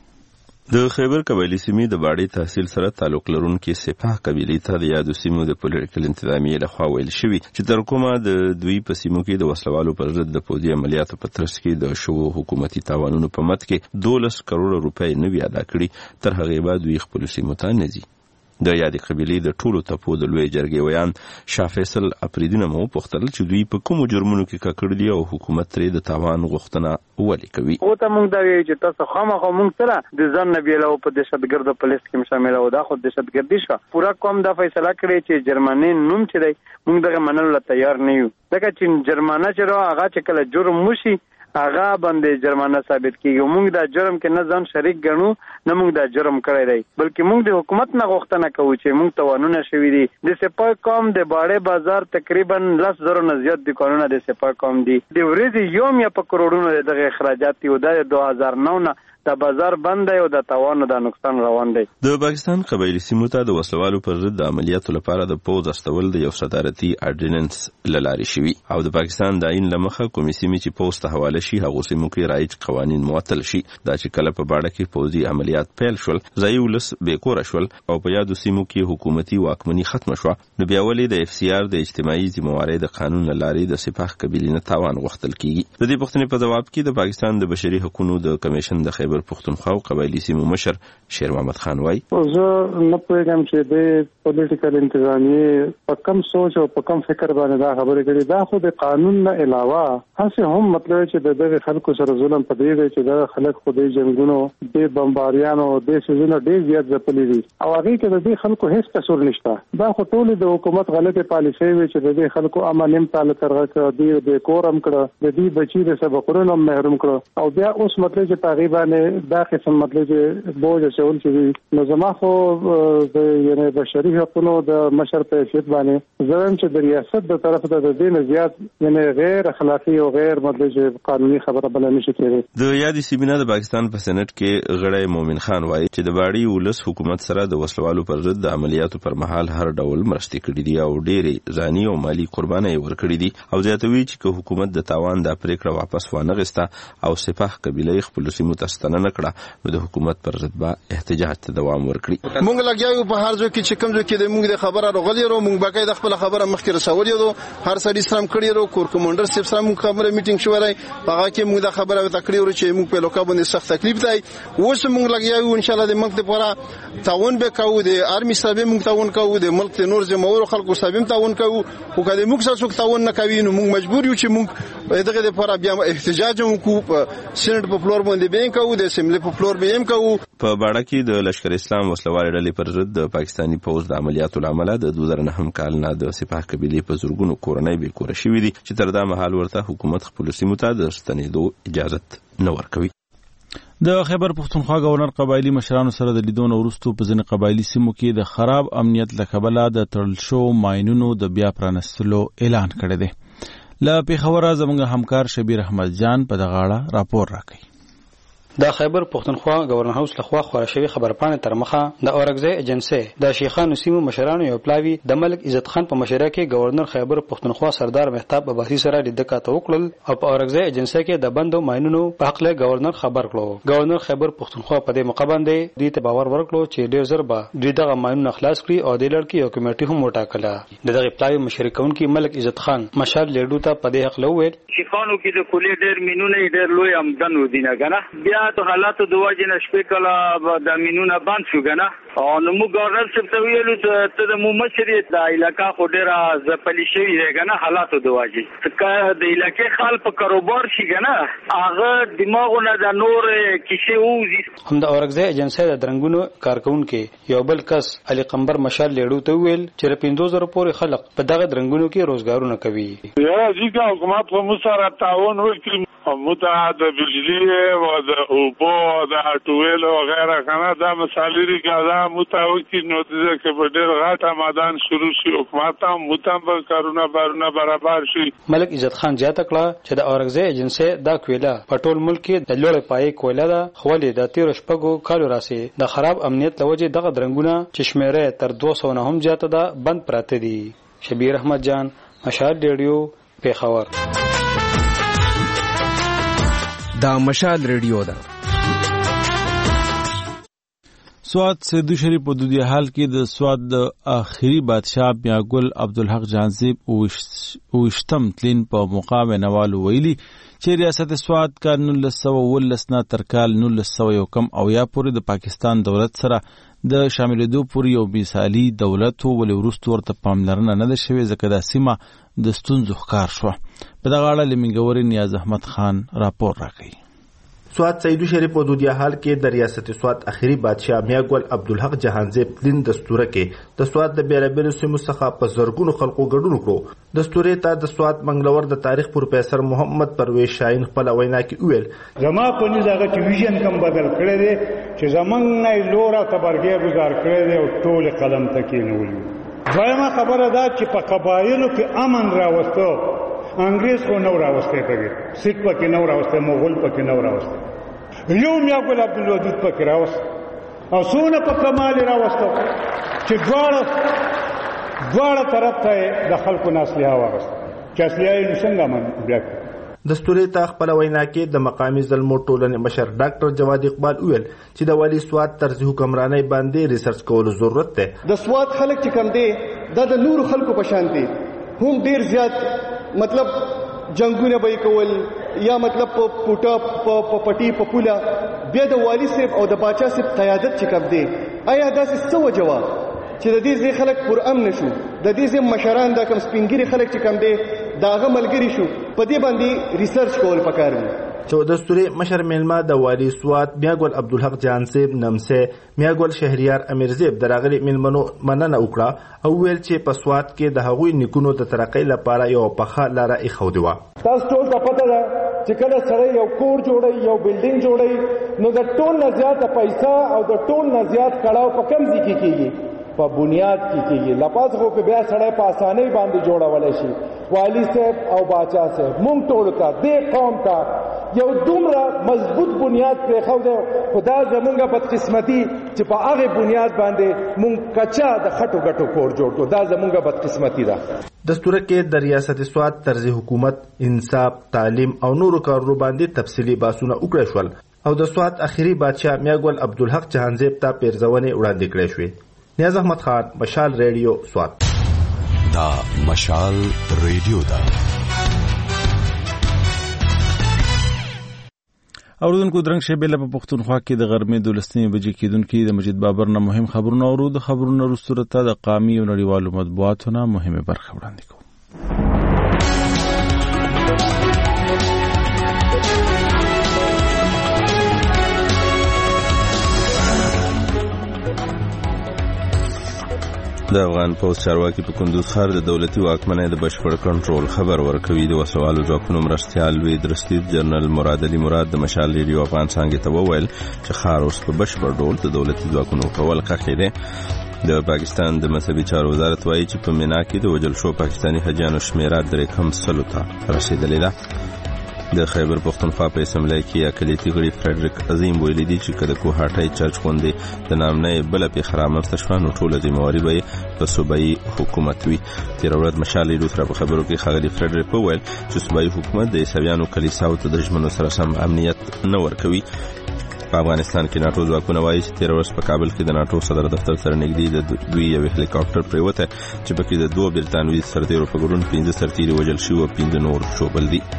د خیبر قبایلی سیمې د باړې تحصیل سره تعلق لرونکي سپاه قبیلې ته د یادو سیمو د پولیټیکل انتظامیې لخوا ویل شوي چې تر کومه د دوی په سیمو کې د وسلوالو پر ضد د پوځي عملیاتو په ترڅ کې د شوو حکومتي تاوانونو په مد کې دولس کروړه روپۍ نه وي ادا کړي تر هغې بعد دوی خپلو سیمو ته نه ځي. د یادې قبیلې د ټولو تپو د لوی جرګې ویان شاه فیصل اپریدي نه مو پوښتل چې دوی په کومو جرمونو کې ککړ دي او حکومت ترې د تاوان غوښتنه ولې کوي. او ته موږ دا وایو چې تاسو خامخا موږ سره د ځان نه بیلو په دهشتګرد په لیست کې شامل و. دا خو دهشتګردي شو. پورا قوم دا فیصله کړې چې جرمني نوم چې دی موږ دغه منلو تیار نه یو. ځکه چې جرمانه چې را هغه چې کله جرم وشي هغه باندې جرمانه ثابت کیږي. موږ دا جرم کې نه ځان شریک ګڼو نه موږ دا جرم کړی دی بلکې موږ د حکومت نه غوښتنه کوو چې موږ توانونه شوي دي. د سپاه قوم د باړې بازار تقریبا لس زرو نه زیات دکانونه د سپاه قوم دي. د ورځې یوم یا په کروڑونو دغه اخراجات دي او د دوه هزار نو نه د بازار بند دی او د تاوان د نقصان روان دی. د پاکستان قبایلی سیمو ته د وسلوالو پر ضد د عملیاتو لپاره د پوځ استول د یو صدارتي اډیننس له لارې شوي او د پاکستان د عین له مخه کومې سیمې چې پوځ ته حواله شي هغو سیمو کې رایج قوانین معطل شي. دا چې کله په باړه کې پوځي عملیات پیل شول ځایي ولس بېکوره شول او په یادو سیمو کې حکومتي واکمني ختمه شوه نو بیا ولې د اف سی آر د اجتماعي ذمهوارۍ د قانون له لارې د سپاه قبیلې نه تاوان غوښتل کیږي. د دې پوښتنې په ځواب کې د پاکستان د بشري حقوقو د کمیشن د خیبر پښتونخوا قبایلی سیمو مشر شیر محمد خان وای زه نه پوهیږم چې د پولیټیکل انتظامیې په کم سوچ او په کم فکر باندې دا خبرې کړي. دا خو د قانون نه علاوه هڅه هم مطلب چې د دغه خلکو سره ظلم پدې دی چې دا خلک خو د جنگونو د بمباریانو د سيزونو ډېر زیات ځپلي دي او هغه کې د دې خلکو هیڅ قصور نشته. دا خو ټول د حکومت غلطه پالیسي وي چې د دې خلکو امانم تعلق راکړه دی د کورم کړه د دې بچی د سبقونو محروم کړه او بیا اوس مطلب چې تقریبا یعنی دا قسم مطلب چې بوج شول چې نو زما خو د یعنی بشري حقوقو د مشر په حیثیت باندې زم چې د ریاست د طرف ته د دین زیات یعنی غیر اخلاقی او غیر مطلب قانوني خبره بل نشي کېږي. د یادې سیمینه د پاکستان په سېنات کې غړی مومن خان وایي چې د باړي ولس حکومت سره د وسلوالو پر ضد د عملیاتو پر مهال هر ډول مرستې کړې دي او ډېرې ځاني او مالی قربانۍ ورکړې دي او زیاتوي چې که حکومت د تاوان د پریکړه واپس وانه غسته او سپاه قبیله خپل سیمو ته ستنه کړه نو د حکومت پر ضد به احتجاج ته دوام ورکړي. مونږ لګیاو په هر ځای کې چې کوم ځای کې د مونږ د خبره راغلی ورو مونږ باقاعده خپل خبره مخکې رسولې دو هر سړي سره کړی ورو کور کمانډر سیب سره مونږ خبره میټینګ شوې راي هغه کې مونږ د خبره وکړې ورو چې مونږ په لوکا باندې سخت تکلیف دی اوس مونږ لګیاو ان شاء الله د ملک لپاره تعاون به کوو د آرمي سره مونږ تعاون کوو د ملک نور زموږ خلکو سره تعاون کوو او کله موږ سره تعاون نه کوي نو موږ مجبور یو چې موږ دغه لپاره بیا احتجاج وکړو سېنات په فلور باندې به کوو د اسمبلی په فلور به هم کوو. په باړه کې د لشکر اسلام وسلوال ډلې پر ضد د پاکستانی پوز د عملیاتو لامل د دوه زره نهم کال نه د سپاه قبیله په زورګونو کورنۍ به کور شوې دي چې تر دا مهال ورته حکومت خپل سیمو ته د ستنېدو اجازه نه ورکوي. د خیبر پختونخوا گورنر قبایلی مشرانو سره د لیدون وروسته په ځینې قبایلی سیمو کې د خراب امنیت له کبله د تړل شو ماینونو د بیا پرانستلو اعلان کړی دی. له پیښوره زموږ همکار شبیر احمد جان په دغه اړه راپور راکوي. د خیبر پختونخوا گورنر هاوس لخوا خبر شوی خبرپاڼه تر مخه د اورګزی ایجنسی د شیخانو سیمو مشرانو یو پلاوی د ملک عزت خان په مشوره کې گورنر خیبر پختونخوا سردار مهتاب عباسی سره د دقت وکړل او په اورګزی ایجنسی کې د بندو ماینونو په حق له گورنر خبر کړو. گورنر خیبر پختونخوا په دې موقع باندې دوی ته باور ورکړو چې ډیر زر به دوی دغه ماینونه خلاص کړي او د لړکی یو کمیټه هم وټاکله. دغه پلاوی مشرکون کې ملک عزت خان مشال لیډو ته په دې حق له ویل شیخانو کې د کلی ډیر مینونه ډیر لوی آمدن ودینه کنه بیا ته حالات د واجب نشپې کله د مینونه بند شو کنه او نو موږ گورنر صاحب ته ویلو ته د مو مشرې د علاقہ خو ډیره ځپلې شوې ده کنه حالات د واجب څنګه د علاقې خال په کاروبار شي کنه هغه دماغونه د نور کیسه وزي. هم د اورګزی ایجنسی د درنګونو کارکون کې یو بل کس علي قمبر مشال لیډو ته ویل چې پنځه زره پورې خلک په دغه درنګونو کې روزګارونه کوي. یا ځکه حکومت په مسره تعاون وکړي متعهد بجلی و د اوبو د اټویل او غیره کنه دا مسالې لري کدا متوکي نو دې کې په ډېر غاټه مادان شروع شي حکومت هم متم کارونه بارونه برابر شي. ملک عزت خان زیاته کړه چې د اورګزی ایجنسی دا کویلا په ټول ملک کې د لوړ پای کویلا ده خو له د تیر شپږو کالو راسي د خراب امنیت لوجه دغه درنګونه چې شمیره تر دوه سوه نه هم زیاته ده بند پراته دي. شبیر احمد جان مشال ریډیو پیښور. دا مشال ریډیو ده. سواد سیدو شریف په دودي حال کې د سواد د آخري بادشاه بیا ګل عبدالحق جانزیب اوشتم تلین په مقام نوالو ویلي چې ریاست سواد کا نولس سوه اوولس نه تر کال نولس سوه یو کم اویا پورې د پاکستان دولت سره د شاملېدو پورې یو مثالي دولت و ولې وروسته ورته پاملرنه نه ده شوې ځکه دا سیمه د ستونزو ښکار شوه. په دغه اړه له منګوري نیاز احمد خان راپور راکوي. سواد سیدو شریف په دودي حال کې د ریاست سواد اخري بادشاه میاګل عبدالحق جهانزیب تلین دستوره کې د سواد د بیلابیلو سیمو څخه په زرګونو خلکو ګډون کړو. دستورې ته د سواد منګلور د تاریخ پروفیسور محمد پرویز شاهین خپل وینا کې ویل زما په نظر هغه چې ویژن کم بدل کړی دی چې زمونږ نه لوړه تبرګي گزار کړی دی او ټول قلم ته کېنولي. دویمه خبره دا چې په قبایلو کې امن راوستو انګریز خو نو راوسته پکې سیټ پکې نو راوسته مغول پکې نو راوسته یو میاګل عبدالودود پکې راوسته او سونه په کمال راوسته چې دواړه دواړه طرف ته د خلکو ناسلیه واغسته چې اصلي یې څنګه من بیا دستوري ته خپل وینا کې د مقامي ظلمو ټولنې مشر ډاکټر جواد اقبال ویل چې د والي سواد طرز حکمرانۍ باندې ریسرچ کولو ضرورت دی. د سواد خلک چې کم دي دا د نورو خلکو په شان دي هم ډیر زیات مطلب جنگونه به کول یا مطلب په پټا په پټي په پولا بیا د والی صاحب او د باچا صاحب قیادت چې کم دي آیا داسې څه وجوه چې د دې ځای خلک پر امن شو د دې ځای مشران دا کم سپینګری خلک چې کم دي داغه ملګری شو په دې باندې ریسرچ کول پکار دی. چې دستوري مشر میلمه د والی سواد میاګل عبدالحق جانزیب نمسه میاګل شهریار امیرزیب دراغلي میلمنو مننه وکړه او ویل چې په سواد کې د هغوی نیکونو د ترقۍ لپاره یو پخه لاره ایښودې وه. تاسو ټول ته پته ده چې کله سره یو کور جوړي یو بلډینګ جوړي نو د ټول نه زیاته پیسې او د ټول نه زیات کړهو په کم ځای کې کیږي په بنیاد کې کیږي لپاس خو په بیا سره په اسانۍ باندې جوړول شي والی صاحب او باچا صاحب مونږ ټول ته د قوم ته یو دومره مضبوط بنیاد پرې خو دی خدا زمونږه بدقسمتي چې په هغه بنیاد باندې مونږ کچا د خټو غټو کور جوړ کړو دا زمونږه بدقسمتي ده دستور کې د ریاست سواد طرز حکومت انصاف تعلیم او نورو کارونو باندې تفصیلی باسونه وکړل شول او د سواد اخیری بادشاہ میاګل عبدالحق جهانزیب ته پیرزونه وړاندې کړې شوې نیاز احمد خان مشال ریډیو سواد دا مشال ریډیو دا اوردونکو درنګ شیبه په پښتونخوا کې د غرمې دولسمې بجې کېدونکې د مجید بابر نه مهم خبرونه اورو د خبرونو وروسته د قامي او نړیوالو مطبوعاتو نه مهمه برخه وړاندې کوو. د افغان پوز چارواکي په کندوز ښار د دولتي واکمنۍ د بشپړ کنټرول خبر ورکوي. د وسوالو ځواکونو مرستیال لوی درستیز جنرال مراد علي مراد د مشال ریډیو افغان څانګې ته وویل چې ښار اوس په بشپړ ډول د دولتي ځواکونو په ولقه دی. د پاکستان د مذهبي چارو وزارت وایي چې په مینا کې د وژل شو پاکستاني حاجیانو شمیره درې کم سلو ته رسیدلې ده. د خیبر پښتونخوا په اسمبلی کې اقلیتي غړي فریډریک عظیم ویلي دي چې کله کوهاټي چرچ غونډې د نامنۍ بل په خرامت شوه نو ټول ذمہواری به په صوبایي حکومت وي. تیر ورځ مشال ریډیو سره په خبرو کې خغلی فریډریک وویل چې صوبایي حکومت د عیسویانو کلیساو ته د ژمنو سره سم امنیت نه ورکوي. په افغانستان کې ناټو ځواکونه وایي چې تیر ورځ په کابل کې د ناټو صدر دفتر سره نږدې د دوی یو هلیکاپټر پریوته چې پکې د دوه برتانوي سرتیرو په ګډون پنځه سرتیري وژل شوي او پنځه نور شوبل دي.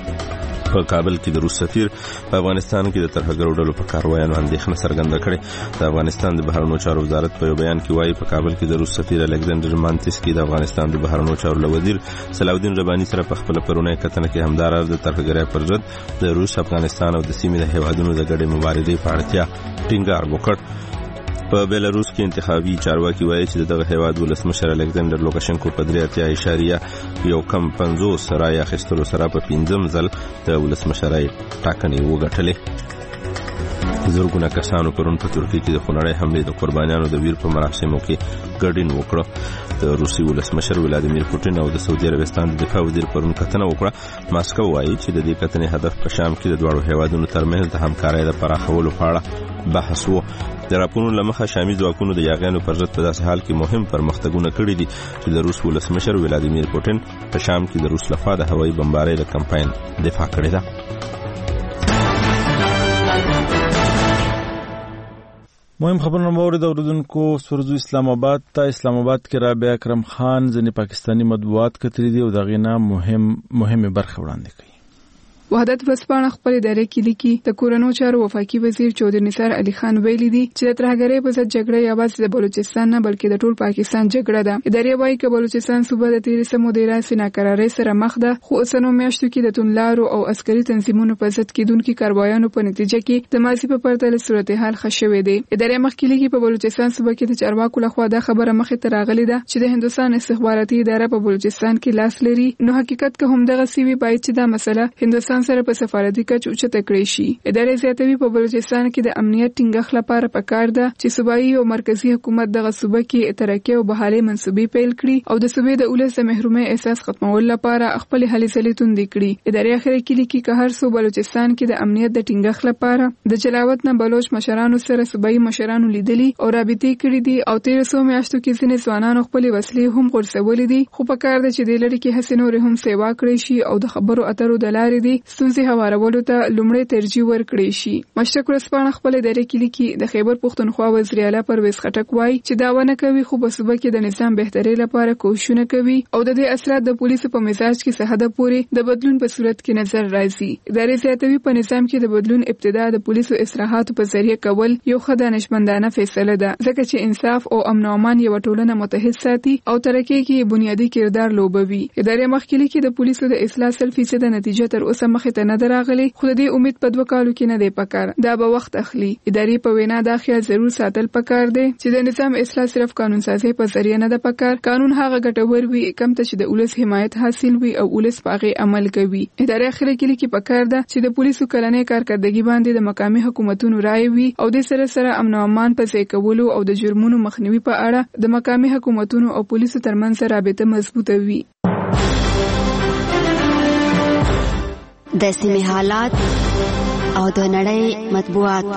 په کابل کې د روس سفیر په افغانستان کې د ترهګرو ډلو په کاروایانو اندېښنه څرګنده کړې. د افغانستان د بهرنیو چارو وزارت په یو بیان کې وایي په کابل کې د روس سفیر الکساندر مانتسکي د افغانستان د بهرنیو چارو وزیر صلاح الدین رباني سره په خپل پرونی کتنه کې همدارس د ترهګرۍ پر ضد د روس افغانستان او د سیمې د هیوادونو د ګډې مبارزې په اړتیا ټینګار وکړ. په بیلاروس کې انتخابي چارواکي وایي چې دغه هیواد ولسمشر الکساندر لوکاشنکو په درې اتیا اشاریه یو کم پنځوس رایې اخیستلو سره په پنځم ځل د ولسمشرۍ ټاکنې وګټلې. زرګونه کسانو پرون په ترکیه کې د خونړۍ حملې د قربانیانو د ویر په مراسمو کې ګډون وکړ. د روسي ولسمشر ولادیمیر پوتین او د سعودي عربستان د دفاع وزیر پرون کتنه وکړه. ماسکو وایي چې د دې کتنې هدف په شام کې د دوه هیوادونو ترمنځ د همکارۍ د پراخولو په اړه بحث و. د راپورونو لمخه شامي ځواکونو د یاغیانو پر ضد په داسې حال کې مهم پرمختګونه کړي دي چې د روس ولسمشر ولادیمیر پوتین په شام کې د روس لخوا د هوایي بمبارۍ د کمپاین دفاع کړې ده. مهم خبرونه مورد اوردونکو سورزو اسلام آباد ته اسلام آباد کې رابعه اکرم خان ځنې پاکستانی مطبوعات کتري دي او دغه نه مهم مهمه برخه وړاندې کوي. وحدت ورځپاڼه خپل ادارې کې لیکي د کورونو چارو وفاقي وزیر چودري نثار علي خان ویلي دي چې د ترهګرۍ په ضد جګړه یوازې د بلوچستان نه بلکې د ټول پاکستان جګړه ده. ادارې وایي چې بلوچستان صوبه د تیرې سمو د راسي ناکرارۍ سره مخ ده خو اوسنو میاشتو کې د تونلارو او عسکري تنظیمونو په ضد کېدونکو کاروایانو په نتیجه کې د ماضي په پرتله صورتحال ښه شوې ده. ادارې مخکې لیکي په بلوچستان صوبه کې د چارواکو لخوا دا خبره مخې ته راغلې ده چې د هندستان استخباراتي اداره په بلوچستان کې لاس لري نو حقیقت که هم دغه سی وي باید چې دا مسله هندستان سره په سفارت کچ اوچته کړی شي. ادارې زیاتوي په بلوچستان کې د امنیت ټینګښت لپاره پکار ده چې صوبایي او مرکزی حکومت دغه صوبه کې ترقی او بحالي منصوبې پیل کړي او د صوبې د اولس د محرومۍ احساس ختمول لپاره خپل هلې ځلې توندې کړي. ادارې اخر کې لیکي که هر څو بلوچستان کې د امنیت د ټینګښت لپاره د جلاوط نه بلوچ مشرانو سره صوبایي مشرانو لیدلي او رابطې کړې دي او تیر څو میاشتو کې ځینې ځوانانو خپل وسلې هم غورځولې دي خو پکار ده چې د لړۍ کې هڅې نورې هم سیوا کړې شي او د خبرو اترو د لارې دي ستونزې هوارول ته لومړی ترجیح ورکړی شي. مشرق ورځپاڼه خپل ادارې کې لیکي د خیبر پښتونخوا وزیر اعلی پرویز خټک وایي چې دا ونه کوي خو په صوبه کې د نظام بهتري لپاره کوښښونه کوي او د دې اثرات د پولیسو په مزاج کې څه حد پورې د بدلون په صورت کې نظر راځي. ادارې زیاتوي په نظام کې د بدلون ابتدا د پولیسو اصلاحاتو په ذریعہ کول یو ښه دانشمندانه فیصله ده ځکه چې انصاف او امن او امان یو ټولنه متحد ساتي او ترقی کې بنیادی کردار لوبوي. ادارې مخکې لیکي د پولیسو د اصلاح سل فیصد نتیجه تر اوسه مخې ته نه دراغلي، خو د دې امید په دوه کالو کې نه دی پکار. دا به وخت اخلي. ادارې په وینا دا خیال ضرور ساتل پکار دی چې د نظام اصلاح صرف قانون سازي په ذریعہ نه ده پکار. قانون هغه ګټور وي کم ته چې د ولس حمایت حاصل وي او ولس پاغه عمل کوي. ادارې اخر کې لیکي پکار ده چې د پولیسو کلنې کارکردګي باندې د مقامي حکومتونو رائے وي او د سره سره امن او امان په ځای کولو او د جرمونو مخنیوي په اړه د مقامي حکومتونو او پولیسو ترمنځ رابطه مضبوطه وي. د سیمې حالات او د نړۍ مطبوعات.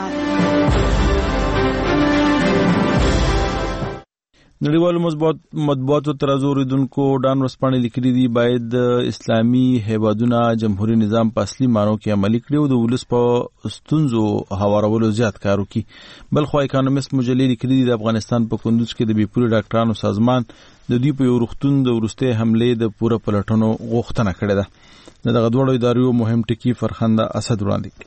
نړیوالو مطبوعاتو تر اوریدونکو ډان ورسپانې لیکلي دي باید اسلامي هیوادونه جمهوریت نظام په اصلي مانو کې عملي کړي او د ولس په ستونزو هوارولو زیات کار وکړي. بل خو اکانومیست مجلې لیکلي دي د افغانستان په کندوز کې د بیپوري ډاکټرانو سازمان د دوی په یو روغتون د وروستۍ حملې د پوره پلټنو غوښتنه کړې ده. دغه دوه ادارو مهم ټکی فرخنده اسد وړاندې.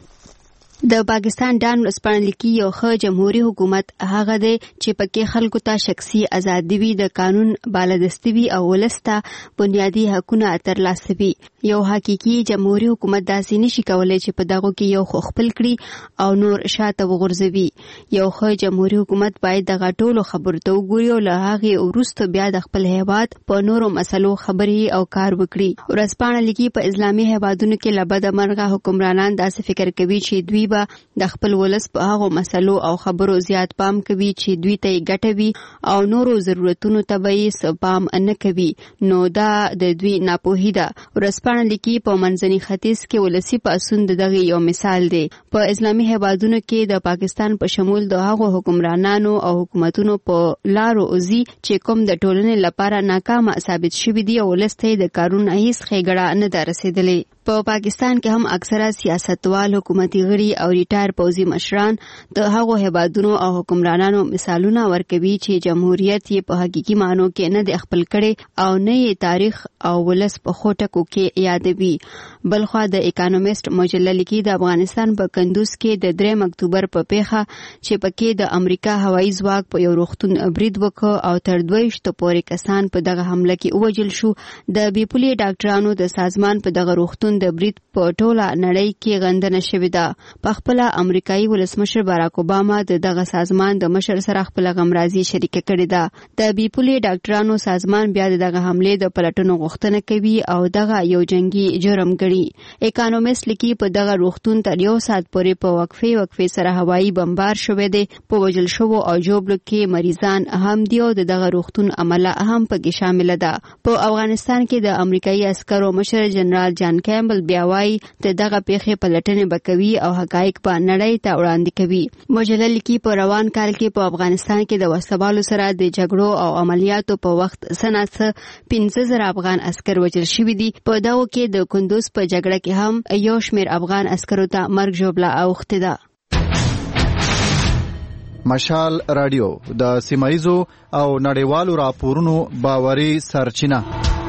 د پاکستان ډان ورسپانې لیکي یو ښه جمهوریت حکومت هغه دی چې پکې خلکو ته شخصي ازادي وي، د قانون بالادستي وي او ولس ته بنیادي حقونه ترلاسه وي. یو حقيقي جمهوریت حکومت داسې نشي کولای چې په دغه کې یو خو خپل کړي او نور شاته وغورځوي. یو ښه جمهوریت حکومت باید دغه ټولو خبرو ته وګوري او له هغې وروسته بیا د خپل هیواد په نورو مسلو خبرې او کار وکړي. ورسپانې لیکي په اسلامي هیوادونو کې له بده مرغه حکمرانان داسې فکر کوي چې دوی به د خپل ولس په هغو مسلو او خبرو زیات پام کوي چې دوی ته یې ګټه وي او نورو ضرورتونو ته به یې پام نه کوي، نو دا د دوی ناپوهي ده. ورسپانې لیکي په منځني ختیځ کې ولسي پاڅون د دغه یو مثال دی. په اسلامي هیوادونو کې د پاکستان په شمول د هغو حکمرانانو او حکومتونو په لارو اوزي چې کوم د ټولنې لپاره ناکامه ثابت شوي دي او ولس ته د کارونو هیڅ ښېګړه نه ده رسېدلې. په پاکستان کې هم اکثره سیاستوال، حکومتي غړي او ریټایر پوځي مشران د هغو هیوادونو او حکمرانانو مثالونه ورکوي چې جمهوریت یې په حقيقي معنو کې نه د خپل کړي او نه یې تاریخ او ولس په خوټکو کې یادوي. بلخوا د اکانومیست مجله لیکي د افغانستان په کندوز کې د دریم اکتوبر په پیښه چې پکې د امریکا هوایي ځواک په یو روغتون برید وکړ او تر دوه ویشتو پورې کسان په دغه حمله کې ووژل شو. د بیپولي ډاکټرانو د سازمان په دغه روغتون د برید په ټوله نړۍ کې غندنه شوې ده. په خپل امریکایي ولسمشر باراک اوباما د دغه سازمان د مشر سره خپل غمرازي شریکه کړې ده. د بیپولي ډاکټرانو سازمان بیا دغه حملې د پلټنو غوښتنه کوي او دغه یو جنگي جرم ګڼي. اکانومیست لیکي په دغه روغتون تر یو ساعت پورې په وقفې وقفې سره هوایي بمبار شوې ده. په وژل شوو او ژوبلو کې مریضان هم دي او دغه روغتون عمله هم پکې شامل ده. په افغانستان کې د امریکایي عسکرو مشر جنرال جان کیمبل بیا وایي د دغه پیښې پلټنې به کوي او حقایق په نړۍ ته وړاندې کوي. مجله لیکي په روان کال کې په افغانستان کې د وسوالو سره د جګړو او عملیاتو په وخت سناسه پنځه زره افغان عسکر وژل شوي دي. په دغو کې د کندوز په جګړه کې هم یو شمېر افغان عسکرو ته مرګ ژوبله اوښتې ده. مشال رادیو د سیمایزو او نړیوالو راپورونو باوري سرچینه.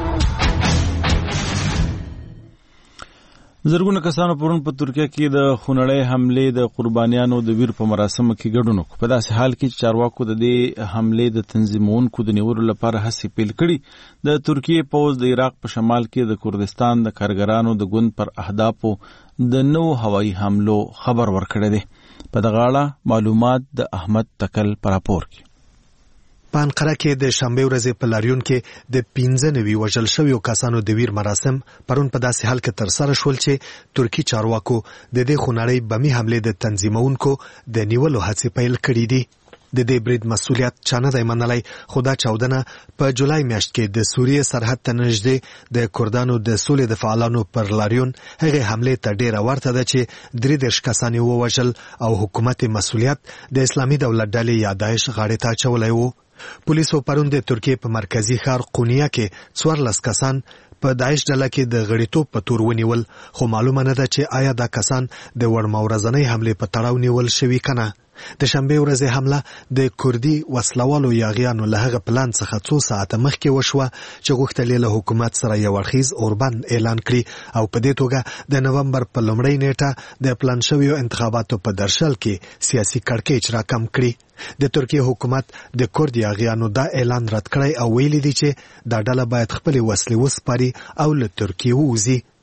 زرګونه کسانو پرون په ترکیه کې د خونړۍ حملې د قربانیانو د ویر په مراسمو کې ګډون وکړ. په داسې حال کې چې چارواکو د دې حملې د تنظیمونکو د نیولو لپاره هڅې پیل کړي. د ترکیه پوځ د عراق په شمال کې د کردستان د کارګرانو د ګوند پر اهدافو د نو هوایي حملو خبر ورکړی دی. په دغه اړه معلومات د احمد تکل پر راپور کې. په انقره کې د شنبه ورځې په لاریون کې د پنځه نوي وژل شویو کسانو د ویر مراسم پرون په داسې حال کې ترسره شول چې ترکی چارواکو د دې خونړۍ بمي حملې د تنظیمونکو د نیولو هڅې پیل کړې دي. د دې برید مسؤلیت چا نه دی منلی، خو دا چاودنه په جولای میاشت کې د سوریې سرحد ته نږدې د کردانو د سولې د فعالانو پر لاریون هغې حملې ته ډېره ورته ده چې درې دېرش کسان یې ووژل او حکومت مسؤلیت د اسلامي دولت ډلې یا داعش غاړې ته اچولی و. پولیسو پرون د ترکیې په مرکزي ښار قونیه کې څوارلس کسان په داعش ډله کې د غړیتوب په تور ونیول، خو معلومه نه ده چې آیا دا کسان د وړمه ورځنۍ حملې په تړاو نیول شوي که نه. د شنبه ورځې حمله د کردي وسلوالو یاغیانو له هغه پلان څخه څو ساعته مخکې وشوه چې غوښتل یې له حکومت سره یو اړخیز اوربند اعلان کړي او په دې توګه د نومبر په لومړۍ نیټه د پلان شویو انتخاباتو په درشل کې سیاسي کړکېچ راکم کړي. د ترکیه حکومت د کرد یاغیانو دا اعلان رد کړی او ویلي دي چې دا ډله باید خپلې وسلې وسپاري او له ترکیې ووځي.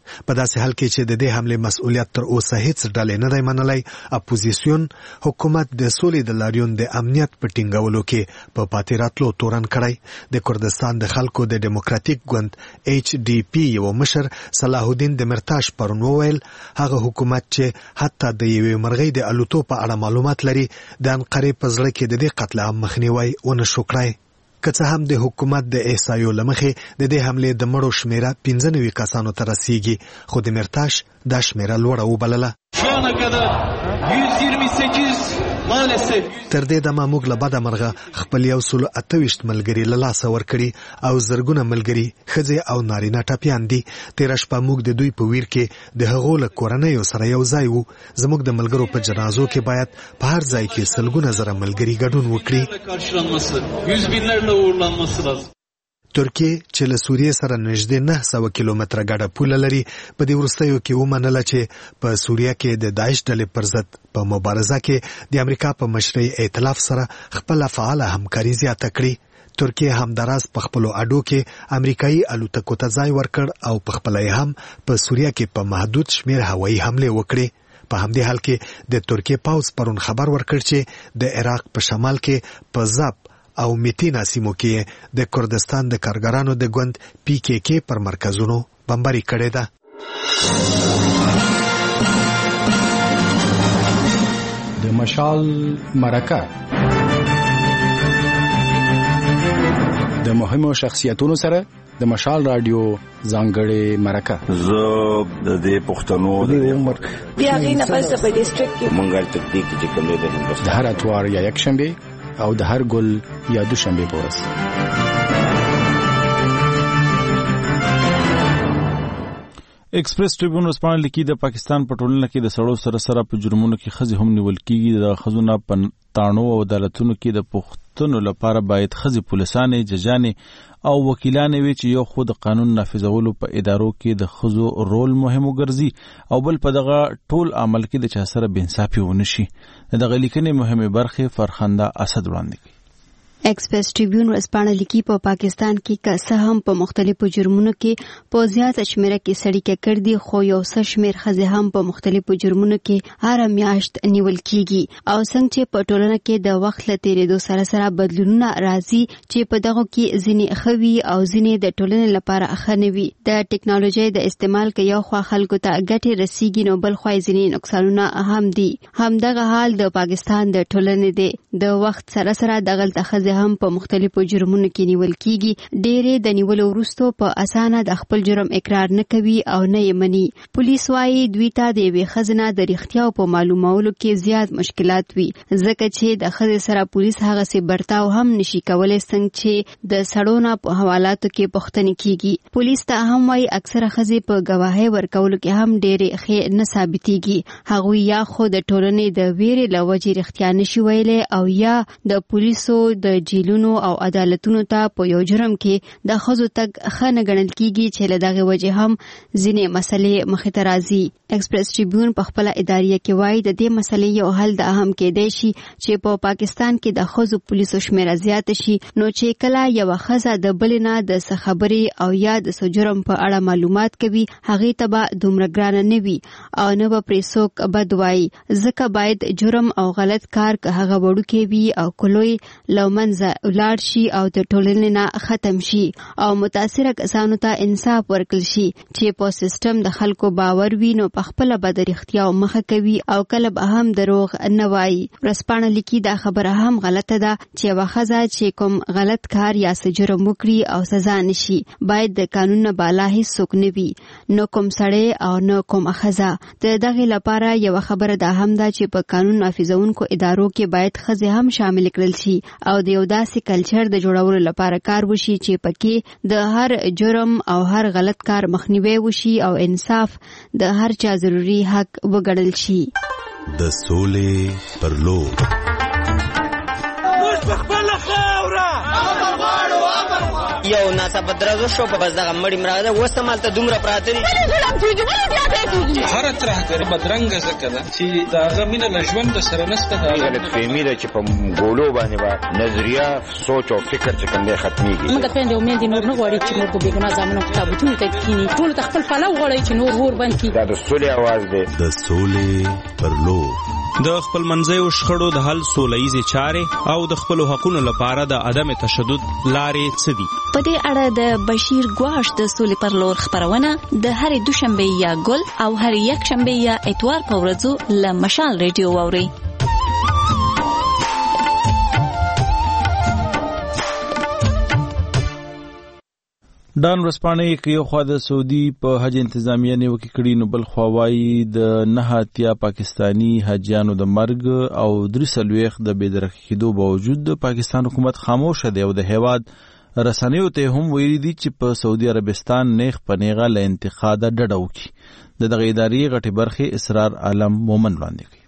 په داسې حال کې چې د دې حمله مسؤلیت تر اوسه هیڅ ډلې نه دی منلی، اپوزیسیون حکومت د سولې د لاریون د امنیت په ټینګولو کې په پاتې راتلو تورن کړی. د کردستان د خلکو د ډیموکراتیک ګوند ایچ ډي پی یو مشر صلاح الدین دمرتاش پرون وویل هغه حکومت چې حتی د یوې مرغۍ د الوتو په اړه معلومات لري د انقرې په زړه کې د دې قتل عام مخنیوی ونه شو کړی. که څه هم د حکومت د احصایو له مخې د دې حملې د مړو شمیره پنځه نوي کسانو ته رسیږي، خو د مرتاش دا شمیره لوړه وبلله. تر دې دمه موږ له بده مرغه خپل یو سل اته ویشت ملګري له لاسه ورکړي او زرګونه ملګري ښځې او نارینه ټپیان دي. تېره شپه موږ د دوی په ویر کې د هغو له کورنیو سره یو ځای وو. زموږ د ملګرو په جنازو کې باید په هر ځای کې سلګونه زره ملګري ګډون وکړي. ترکیه چې له سوریې سره نږدې نه سوه کیلومتره ګډه پوله لري، په دې وروستیو کې ومنله چې په سوریه کې د داعش ډلې پر ضد په مبارزه کې د امریکا په مشرۍ ائتلاف سره خپله فعاله همکاري زیاته کړي. ترکیه همداراز په خپلو اډو کې امریکایي الوتکو ته ځای ورکړ او په خپله یې هم په سوریه کې په محدود شمیر هوایي حملې وکړې. په همدې حال کې د ترکیه پوځ پرون خبر ورکړ چې د عراق په شمال کې په زاب او میتینا سیمو کې د کردستان د کارګرانو د ګوند پی کې کې پر مرکزونو بمباري کړې ده. د مشال مرکه د مهمو شخصیتونو سره د مشال رادیو ځانګړې مرکه. زه د دې پښتنو د عمر بیا غینه پس په ډیسټریکټ کې منګل تکتیک چې کومه ده هندوستان د هر اتوار یا یک شنبه او د هر ګل یا دوشنبه پورس. ایکسپریس ټریبیون ورسپانه لیکي د پاکستان په ټولنه کې د سړو سره سره په جرمونو کې ښځې هم نیول کیږي. د ښځو نه په تاڼو او عدالتونو کې د پوښتنو لپاره باید ښځې پولیسانې، ججانې او وکیلانې وي چې یو خو د قانون نافذولو په ادارو کې د ښځو رول مهم وګرځي او بل په دغه ټول عمل کې د چا سره بې انصافي ونه شي. د دغه لیکنې مهمې برخې فرخنده اسد وړاندې کوي. ایکسپریس ټریبیون ورسپانه لیکي په پاکستان کې که څه هم په مختلفو جرمونو کې په زیاته شمیره کې سړي ککړ دي، خو یو څه شمیر ښځې هم په مختلفو جرمونو کې هره میاشت نیول کیږي. او څنګه چې په ټولنه کې د وخت له تېرېدو سره سره بدلونونه راځي چې په دغه کې ځینې ښه وي او ځینې د ټولنې لپاره ښه نه وي. د ټیکنالوژۍ د استعمال کې یو خوا خلکو ته ګټې رسیږي، نو بل خوا ځینې نقصانونه هم دي. همدغه حال د پاکستان د ټولنې دی. د وخت سره سره دغلته ښځې هم په مختلفو جرمونو کې نیول کیږي. ډېرې د نیولو وروسته په اسانه د خپل جرم اقرار نه کوي او نه یې مني. پولیس وايي دوی ته د یوې ښځې نه د رښتیاو په معلومولو کې زیات مشکلات وي، ځکه چې د ښځې سره پولیس هغسې برتاو هم نشي کولی څنګه چې د سړو نه په حوالاتو کې پوښتنې کیږي. پولیس ته هم وايي اکثره ښځې په ګواهۍ ورکولو کې هم ډېرې ښې نه ثابتېږي. هغوی یا خو د ټولنې د ویرې له وجې رښتیا نشي ویلی او یا د پولیسو د جیلونو او عدالتونو ته په یو جرم کې د ښځو تګ ښه نه ګڼل کیږي چې له دغې وجې هم ځینې مسلې مخې ته راځي. ایکسپریس ټریبیون په خپله اداریه کې وایي د دې مسلې یو حل د اهم کېدی شي چې په پاکستان کې د ښځو پولیسو شمیره زیاته شي، نو چې کله یوه ښځه د بلې نه د څه خبرې او یا د څه جرم په اړه معلومات کوي، هغې ته به دومره ګرانه نه وي او نه به پرې څوک بد وایي. ځکه باید جرم او غلط کار که هغه وړوکی وي او کلوی له منځه ولاړ شي او د ټولنې نه ختم شي او متاثره کسانو ته انصاف ورکړل شي چې په سیستم د خلکو باور وي، نو په خپله به د رښتیاو مخه کوي او کله به هم دروغ نه وایي. ورسپانه لیکي دا خبره هم غلطه ده چې یوه ښځه چې کوم غلط کار یا څه جرم وکړي او سزا نشي، باید د قانون نه بالا هیڅوک نه وي، نه کوم سړی او نه کومه ښځه. د دغې لپاره یوه خبره دا هم ده چې په قانون نافذونکو ادارو کې باید ښځې هم شامل کړل شي او د یو داسې کلچر د جوړولو لپاره کار وشي چې پکې د هر جرم او هر غلط کار مخنیوی وشي او انصاف د هر چا ضروري حق وګڼل شي. د سولې پر لور موږ په خپله خاوره یو ناڅاپه درزو شو په بس دغه مړی مراده وسته مالته دومره پراته دي هر ترهګر بدرنګه ځکه ده چې د هغه مینه له ژوند سره نشته. دا غلطفهمي ده چې په ګولو باندې به نظریه سوچ او فکر چې کوم دی ختمېږي. موږ د خویندې او میندې نور نه غواړي چې موږ په بېګناه زامنو په تابوتونو ته کښېني. ټولو ته خپل پلو غواړئ چې نور اور بند کړي. دا د سولې اواز دی. د سولې پر لور د خپل منځیو شخړو د حل سولهییزې چارې او د خپلو حقونو لپاره د عدم تشدد لارې څه دي؟ په دې اړه د بشیر ګواش د سولې پر لور خپرونه د هرې دوشنبه یا ګل او هرې یکشنبه یا اتوار په ورځو له مشال ریډیو واورئ. ډان ورځپاڼه کې یو خوا د سعودي په حج انتظامیه نیوکې کړي، نو بل خوا وایي د نهه اتیا پاکستانی حاجیانو د مرګ او درې څلوېښت د بېدرکه کېدو باوجود د پاکستان حکومت خاموشه دی او د هېواد رسنیو ته هم ویلي دي چې په سعودي عربستان نیغ په نیغه له انتقاده ډډه وکړي. د دغه ادارې غټې برخې اسرار عالم مومن وړاندې کوي.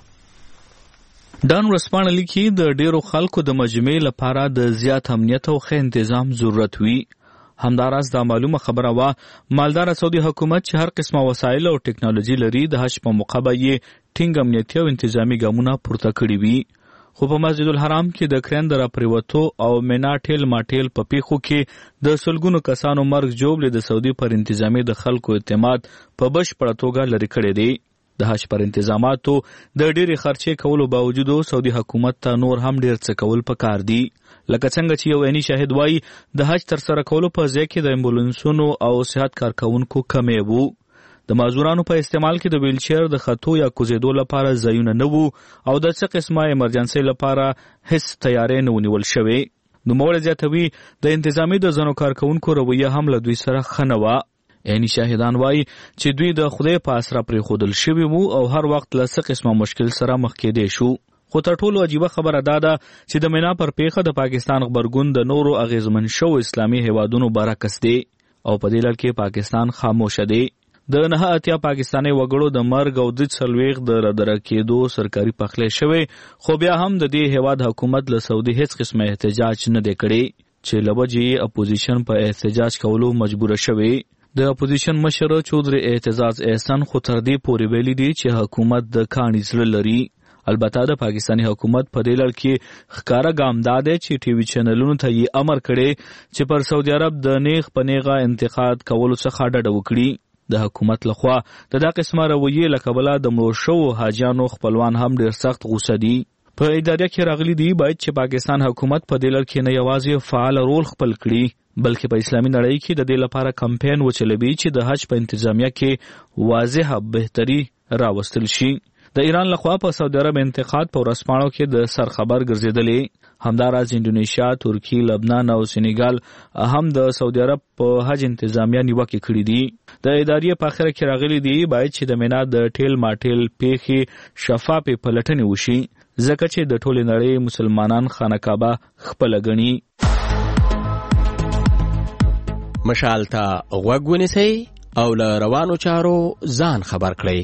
ډان ورځپاڼه لیکي د ډیرو خلکو د مجمع لپاره د زیات امنیت او ښه تنظیم ضرورت وي. همداراز دا معلومه خبره وا مالدار سعودي حکومت چې هر قسمه وسایل او ټکنالوژي لري د حج په موقع به ټینګ امنیتي او انتظامی ګامونه پورته کړي وي. خو په مسجد الحرام کې د کرین د راپریوتو او مینا ټیل ماټیل په پیښو کې د سلګونو کسانو مرګ جوړ د سعودي پر انتظامی د خلکو اعتماد په بشپړه توګه لري کړی دی. د حج پر انتظاماتو د ډېرې خرچې کولو باوجود سعودي حکومت ته نور هم ډېر څه کول پکار دي. لکه څنګه چې یو عیني شاهد وایي د حج ترسره کولو په ځای کې د امبولانسونو او صحت کارکونکو کمی وو. د معذورانو په استعمال کې د ویلچیر د خطو یا کوزیدو لپاره ځایونه نه وو او د څه قسمه ایمرجنسي لپاره هیڅ تیاری نه ونیول شوی. نوموړی زیاتوي د انتظامي د ځینو کارکونکو رویه هم له دوی سره ښه نه وه. یعنی شاهدان وایي چې دوی د خدای په اسره پرېښودل شوي وو او هر وخت له څه قسمه مشکل سره مخ کېدی شو. خو تر ټولو عجیبه خبره دا ده چې د مینا پر پیښه د پاکستان غبرګون د نورو اغیزمن شوو اسلامي هیوادونو برعکس دی او په دې لړ کې پاکستان خاموشه دی. د نهه اتیا پاکستاني وګړو د مرګ او د څلوېښت د رادره کېدو سرکاري پخلی شوی، خو بیا هم د دې هیواد حکومت له سعودي هیڅ قسمه احتجاج نه دی کړی چې له وجې اپوزیشن په احتجاج کولو مجبوره شوی. د اپوزیشن مشر چودري اعتزاز احسان خو تر دې پورې ویلي دی چې حکومت د کاڼي زړه لري. البته د پاکستاني حکومت په دې لړ کې ښکاره ګام دا دی چې ټي وي چینلونو ته یې امر کړی چې پر سعودي عرب د نیغ په نیغه انتقاد کولو څخه ډډه وکړي. د حکومت لخوا د دا قسمه رویې له کبله د مړو شوو حاجیانو خپلوان هم ډېر سخت غوسه دي. په اداره کې راغلي دي باید چې پاکستان حکومت په دې لړ کې نه یوازې فعال رول خپل کړي بلکې په اسلامي نړۍ کې د دې لپاره کمپاین وچلوي چې د حج په انتظامیه کې واضحه بهتري راوستل شي. د ایران لخوا په سعودي عرب انتقاد په ورځپاڼو کې د سرخبر ګرځېدلې. همداراز انډونیشیا، ترکی، لبنان او سینیګال هم د سعودي عرب په حج انتظامیه نیوکې کړې دي. د ادارې په اخره کې راغلي دي باید چې د مینا د ټیل ماټیل پیښې شفافې پلټنې وشي ځکه چې د ټولې نړۍ مسلمانان خانه کعبه خپله ګڼي. مشال ته غوږ ونیسئ او له روانو چارو ځان خبر کړئ.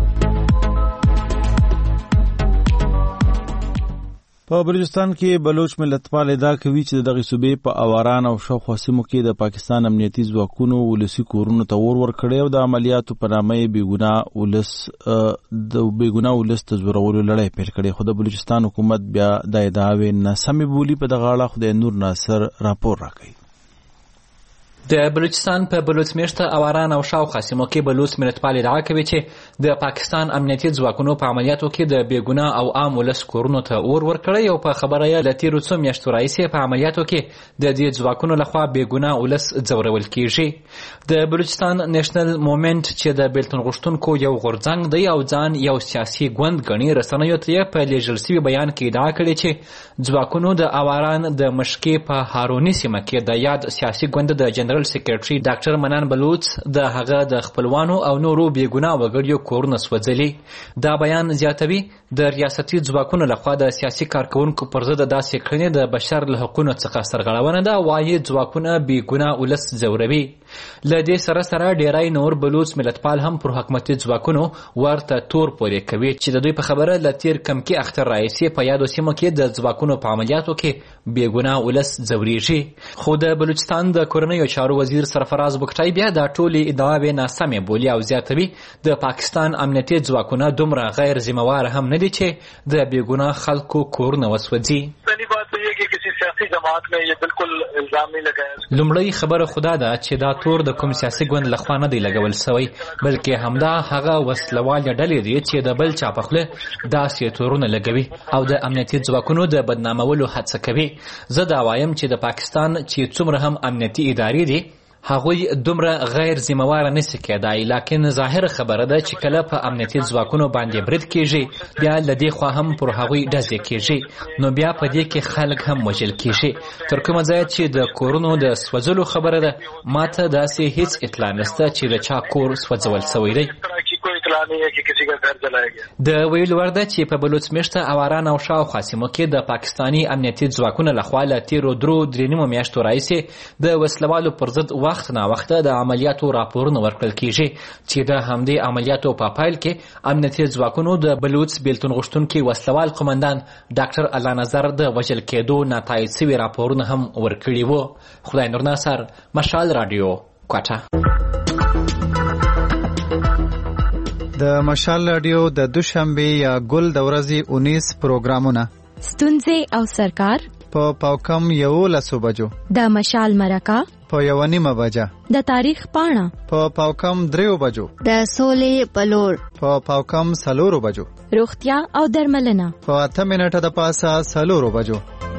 په بلوچستان کې بلوچ ملتپال ادعا کوي چې دغه صوبې په اواران او شاوخوا سیمو کې د پاکستان امنیتي ځواکونو ولسي کورونو ته اور ورکړی او د عملیاتو په نامه یې بېګناه ولس د بېګناه ولس ته زورولو لړۍ پیل کړې. خو د بلوچستان حکومت بیا دا ادعاوې ناسمې بولي. په دغه اړه خدای نور ناصر راپور راکوي. د بلوچستان په بلوچ میشته اواران او شاوخوا سیمو کې بلوچ ملتپال ادعا کوي چې د پاکستان امنیتي ځواکونو په عملیاتو کې د بېګناه او عام ولس کورونو ته اور ورکړی او په خبره یې له تېرو څو میاشتو راهیسې په عملیاتو کې د دې ځواکونو لخوا بېګناه ولس ځورول کیږي. د بلوچستان نیشنل مومنټ چې د بېلتون غوښتونکو یو غورځنګ دی او ځان یو سیاسي ګوند ګڼي، رسنیو ته یې په لیږل سوي بیان کې ادعا کړې چې ځواکونو د اواران د مشکې په هاروني سیمه کې د یاد سیاسي ګوند د جنرال سیکرټري ډاکټر منان بلوچ د هغه د خپلوانو او نورو بېګناه وګړیو کورونه سوځلي. دا بیان زیاتوي د ریاستي ځواکونو لخوا د سیاسي کارکونکو پر ضد داسې کړنې د بشر له حقونو څخه سرغړونه ده. وایي ځواکونه بېګناه ولس ځوروي. له دې سره سره ډیری نور بلوچ ملتپال هم پر حکومتي ځواکونو ورته تور پورې کوي چې د دوی په خبره له تیر کمکي اختر راهیسې په یادو سیمو کې د ځواکونو په عملیاتو کې بېګناه ولس ځورېږي. خو د بلوچستان د کورنیو چارو وزیر سرفراز بګټی بیا دا ټولې ادعاوې ناسمې بولي او زیاتوي د پاکستان امنیتي ځواکونه دومره غیر ذمهوار هم نه دي چې د بېګناه خلکو کورونه وسوځي. لومړی خبره خدا ده چې دا تور د کوم سیاسي ګوند لخوا نه دی لګول سوی، بلکې همدا هغه وسلوالې ډلې دي چې د بل چا په خوله داسې تورونه لګوي او د امنیتي ځواکونو د بدنامولو هڅه کوي. زه دا وایم چې د پاکستان چې څومره هم امنیتي ادارې دي هغوی دومره غیر ذمهواره نشي کېدای، لکن ظاهر خبره ده چې کله په امنیتي ځواکونو باندې برید کیږي بیا له دې خوا هم پر هغوی ډزې کیږي، نو بیا په دې کې خلک هم وژل کیږي. تر کومه ځایه چې د کورونو د سوځلو خبره ده ماته داسې هیڅ اطلاع نشته چې د چا کور سوځول سوی دی. د ویلو وړ ده چې په بلوچ میشته اواران او شاوخوا سیمو کې د پاکستاني امنیتي ځواکونو لخوا له تیرو درو درې نیمو میاشتو راهیسې د وسلوالو پر ضد وخت ناوخته د عملیاتو راپورونه ورکړل کیږي چې د همدې عملیاتو په پایل کې امنیتي ځواکونو د بلوچ بیلتون غوښتونکي وسلوال قومندان ډاکټر الله نظر د وژل کېدو ناتایج سوي راپورونه هم ورکړي وو. خدای نور ناصر، مشال رادیو، کوټه. د مشال رادیو د دوشنبه یا ګل د ورځې اونیس پروګرامونه ستونزې او سرکار په پاوکم یو لسو بجو، د مشال مرکه په یو نیمه بجه، د تاریخ پاڼه په پاوکم دریو بجو، د سولې پلور په پاوکم سلورو بجو، روغتیا او درملنه په اته منټه د پاسه سلورو بجو.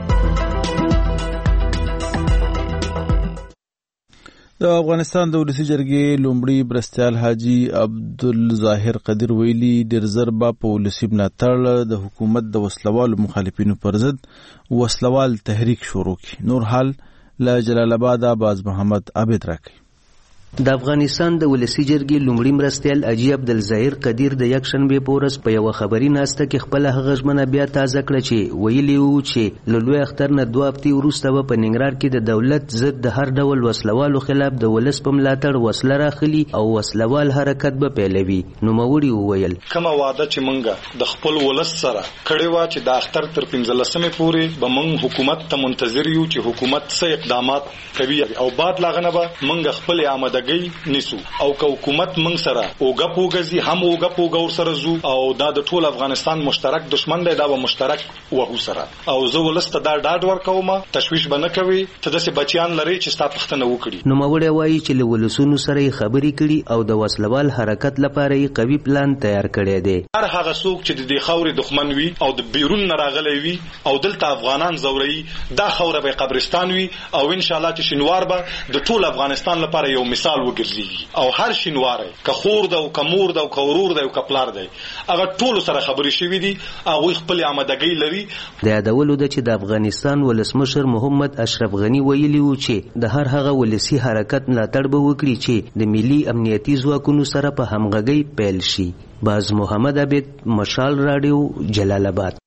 د افغانستان د ولسی جرګې لومړي برستیال حاجی عبدالظاهر قدیر ویلي ډېر زر به په ولسی ملاتړ د حکومت د وسلوالو مخالفینو پر ضد وسلوال تحریک شروع کړي. نور حال له جلال آباد باز محمد عابد راکړي. د افغانستان د ولسی جرګې لومړي مرستیال حاجی عبدالظاهر قدیر د یک شنبه په ورځ په یو خبري ناسته کې خپل هغه ژمنه بیا تازه کړه چې ویلي وو چې له لوی اختر نه دوه هفتې وروسته به په ننګرهار کې د دولت ضد د هر ډول وسلوالو خلاف د ولس په ملاتړ وسله راخلي او وسلوال حرکت به پیلوي. نوموړي وویل کومه وعده چې مونږ د خپل ولس سره کړې وه چې د اختر تر پنځلسمې پورې به مونږ حکومت ته منتظر یو چې حکومت څه اقدامات کوي او بعد لاغنه به مونږ خپل آماده نیسو او که حکومت منگ سره اوگا پوگزی هم اوگا پوگا ور سره زو او دا د ټول افغانستان مشترک دشمن دی، دا به مشترک وهو سره او زه ولسته دا ډاډ ورکوم تشویش به نه کوي ته داسې بچیان لري چې ستا پښتنه وکړي. نوموړی وایي چې له ولسونو سره یې خبرې کړي او د وسلوال حرکت لپاره یې قوي پلان تیار کړی دی. هر هغه څوک چې د دې خاورې دښمن وي او د بیرون نه راغلی وي او دلته افغانان زوروي دا خوره به قبرستان وي او ان شاء الله چې شینوار به د ټول افغانستان لپاره یو مثال وګرځي او هر شینواره که خور ده او که مور ده او که ورور ده او که پلار ده هغه ټول سره خبرې شوي دي، هغوی خپل آمادګۍ لري. د یادولو ده چې د افغانستان ولسمشر محمد اشرف غني ویلي و چې د هر هغه ولسي حرکت ملاتړ به وکړي چې د ملي امنیتي ځواکونو سره په همغږۍ پیل شي. باز محمد عابد، مشال رادیو، جلال آباد.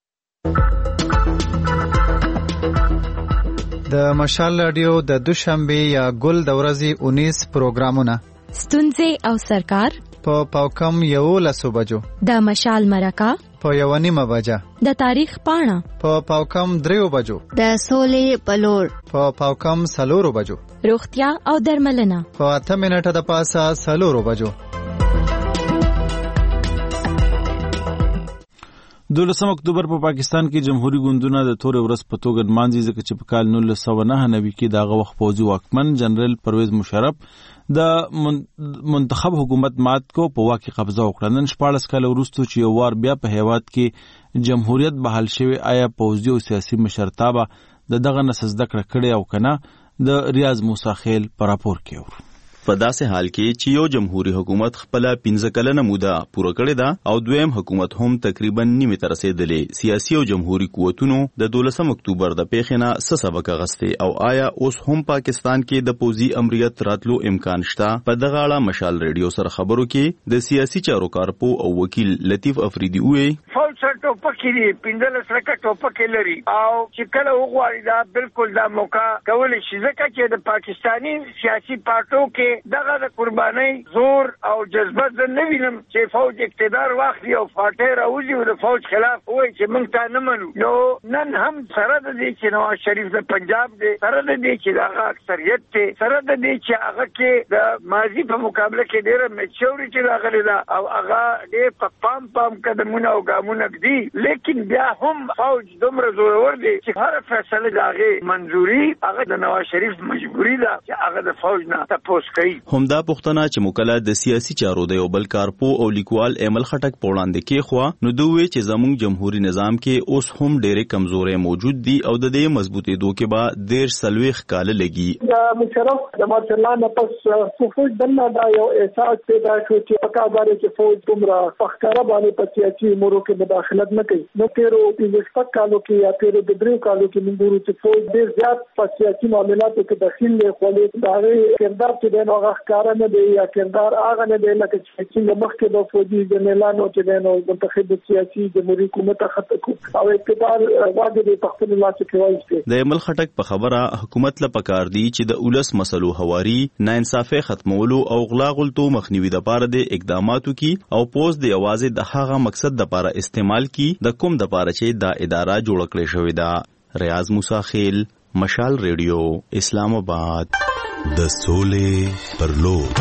د مشال رادیو د دوشنبه یا ګل د ورځې اونیس پروګرامونه ستونزې او سرکار په پاوکم یو لسو بجو، د مشال مرکه په یو نیمه بجه، د تاریخ پاڼه په پاوکم دریو بجو، د سولې پلور په پاوکم سلورو بجو، روغتیا او درملنه په اته منټه د پاسه سلورو بجو. دولسم اکتوبر په پا پاکستان کې جمهوریت ګوندونه د تورې ورځ په توګه نمانځي ځکه چې په کال نولس سوه نهه نوي کې د هغه وخت پوځي واکمن جنرال پرویز مشرف د منتخب حکومت مات کو په واک کې قبضه وکړه. نن شپاړس کاله وروسته چې یو وار بیا په هیواد کې جمهوریت بحال شوی، آیا پوځي او سیاسي مشرتابه د دغه نه زده کړه کړې او کنه؟ د ریاض موسی خیل په راپور کې ورو. په داسې حال کې چې یو جمهوریت حکومت خپل پنځه کلنه موده پوره کړې ده او دویم حکومت هم تقریبا نیمه ته رسیدلې، سیاسي او جمهوریت قوتونو د دولسم اکتوبر د پیښې نه څه سبق اخیستی او آیا اوس هم پاکستان کې د پوځي امریت راتلو امکان شته؟ په دغه اړه مشال ریډیو سره خبرو کې د سیاسي چارو کارپو او وکیل لطیف افریدي وی فوج سره ټوپکې دي پنځلس لکه ټوپکې لري او چې کله وغواړي دا بالکل دا موقع کولی شي ځکه چې د پاکستاني سیاسي پارټو کې دغه د قربانۍ زور او جذبه زه نه وینم چې فوج اقتدار واخلي او فاتح راوځي او د فوج خلاف وایي چې موږ تا نه منو. نو نن هم سره د دې چې نواز شریف د پنجاب دی سره د دې چې دغه اکثریت دی سره د دې چې هغه کې د ماضي په مقابله کې ډېره میچورټي راغلې ده او هغه ډېر په پام پام قدمونه او ګامونه ږدي لیکن بیا هم فوج دومره زورور دی چې هر فیصله د هغې منظوري هغه د نواز شریف مجبوري ده چې هغه د فوج نه تپوس کوي. همدا پوښتنه چې موکله د سیاسي چارو د یو بل کارپو او لیکوال ایمل خټک په وړاندې کېښوه نو دوی چې زموږ جمهوریت نظام کې اوس هم ډېرې کمزورۍ موجود دي او د دې مضبوطېدو کې به دېرش څلوېښت کاله لګي. د مشرف د مارشال نه پس فوج دننه دا یو احساس پیدا شو چې پکار دی چې فوج دومره فخره باندې په سیاسي امورو کې مداخلت نه کوي. نو تیرو پنځه شپږ کالو کې یا تیرو د دریو کالو کې موږ ګورو چې فوج ډېر زیات په سیاسي معاملاتو کې دخیل دی خو د هغې کردار چې دی نو هغه ښکاره نه دی یا کردار هغه نه دی لکه چې څنګه مخکې د فوجي جنرالانو چې دی نو منتخب سیاسي جمهوري حکومت خطه کو او اقتدار واګې د خپل لاس کې وایي. د ایمل خټک په خبره حکومت له پکار دی چې د اولس مسلو هواري ناانصافي ختمولو او غلا غلطو مخنیوي د پاره د اقداماتو کی او پوز د اوازې د هغه مقصد د پاره استعمال کی د کوم د پاره چې دا اداره جوړ کړې شوې ده. ریاض موسی خیل مشال ریډیو اسلام آباد. د سولې پر لور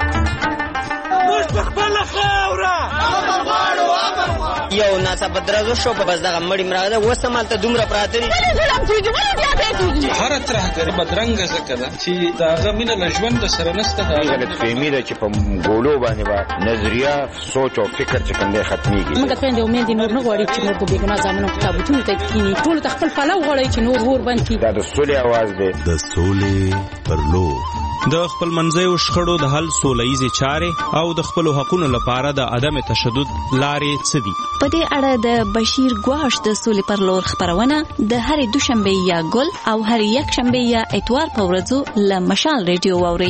یو ناڅاپه درزو شو په بس دغه مړی مراغه وسه مالته دومره پراته دي هر ترهګر بدرنګ زکه ده چې داغه مینه لژوند سره نسته دا غلط فهمي ده چې په ګولو باندې با نظریه سوچ او فکر چې کوم دی ختميږي. موږ ته د امید نور نه غواړي چې موږ به ګنا زمونږ کتابونه ته کینی ټول تخپل پلو غواړي چې نور ور باندې دا د سولې आवाज دی. د سولې پر لور د خپل منځیو شخړو د حل سولهییزې چارې او د خپلو حقونو لپاره د عدم تشدد لارې څه دي؟ په دې اړه د بشیر ګواش د سولې پر لور خبرونه د هرې دوشنبې یا ګل او هرې یکشنبې یا اتوار په ورځو له مشال ریډیو واورئ.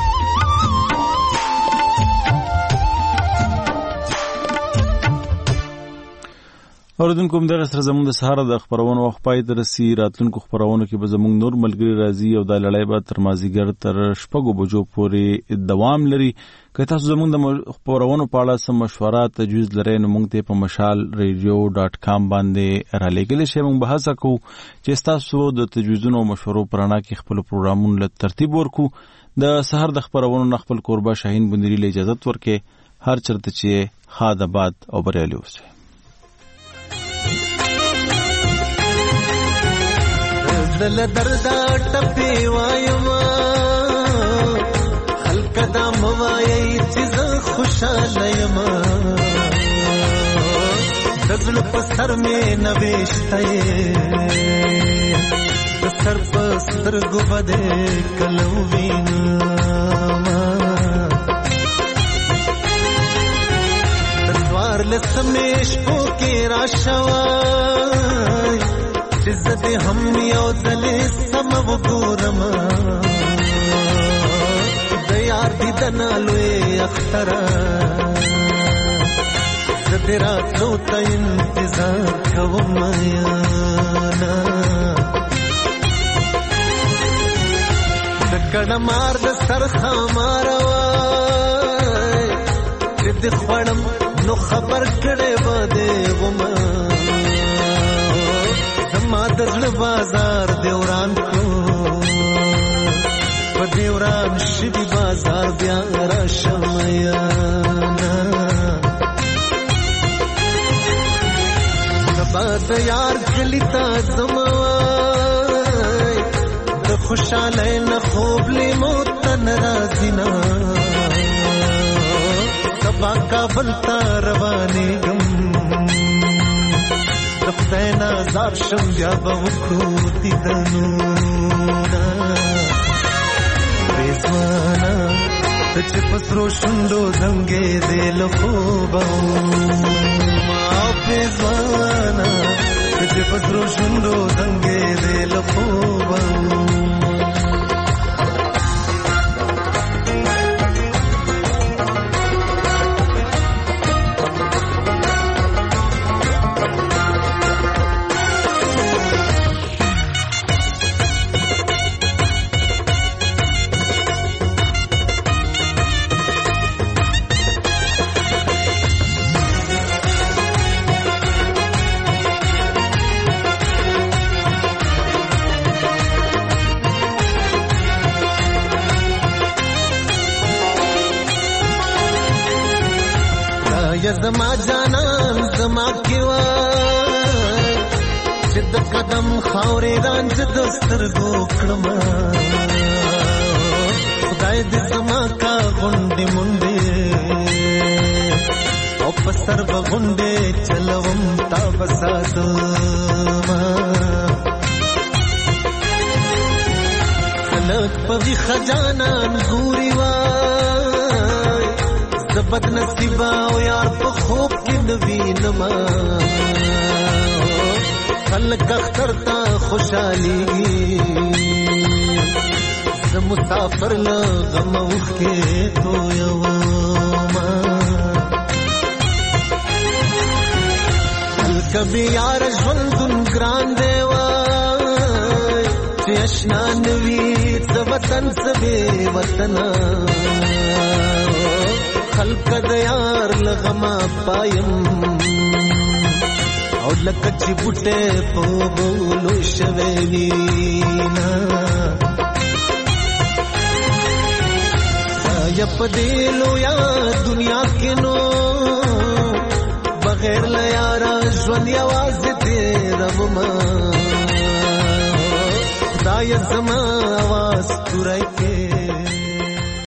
اوریدونکو همدغه سره زموږ د سهار د خبرونو وخت پای ته رسي. راتلونکو خبرونو کې به زموږ نور ملګري راځي او دا لړۍ به تر مازدیګر تر شپږو بجو پورې دوام لري. که تاسو زموږ د خبرونو په اړه څه مشوره تجویز لرئ نو موږ ته په مشال ریډیو ډاټ کام باندې رالیږلی شئ. موږ به هڅه کوو چې ستاسو د تجویزونو او مشورو په رڼا کې خپل پروګرامونو له ترتیب ورکړو. د سهار د خبرونو نه خپل کوربه شاهین بندري له اجازت ورکړي. هر چرته چې ښاد آباد او بریالي اوسئ. دل دردا ټپي وایما خلک دا موایي چې خوشاله یم دزل په سر مې نوښتای د سر په سترګو باندې کلو وینا دوار لسمېش پوکې راشوای عزت هم یو دلې سم وګورم د یار دې دنالوي اختر زدرا څو ته انتظار کوم یانا دکړه مار د سر خمار وای دې خوړم نو خبر کړي بده ومه مادر بازار دیوران کو په دیوران شدی بازار بیا را شمیانا سبا د یار کلیتا زمای د خوشاله نه خوب لی موت ناراضینا سبا کابل تا رواني گم خدای نازار شم بیا به وکړو دیدنونه ریزوانا ته چې په سرو شونډو زنګې دې له خوبه ما ریزوانا ته چې په سرو شونډو زنګې دې له خوبه خدای زما جانان زما کیوا چې د قدم خاورې رانځ د سترګو کړم خدای دې زما کا غونډې مونډې او په سر به غونډې چلوم تا بساتم خلق په ویښه جانان ګوري وای زه بد نصیبه او یار په خوب کې نه وینم خلق اختر تا خوشحالیږي زه مسافر له غم اوښکې تویوم کبھی یار ژوندون ګران دی وای چې اشنا نوي څه وطن څه بې وطنه خلق د یار له غمه پایم او لکه چې بوټی په بولو شوی وینا یا په دې لویا دنیا کې نو بغیر له یاره ژوند یوازې تېرومه خدایه زما اواز توری کې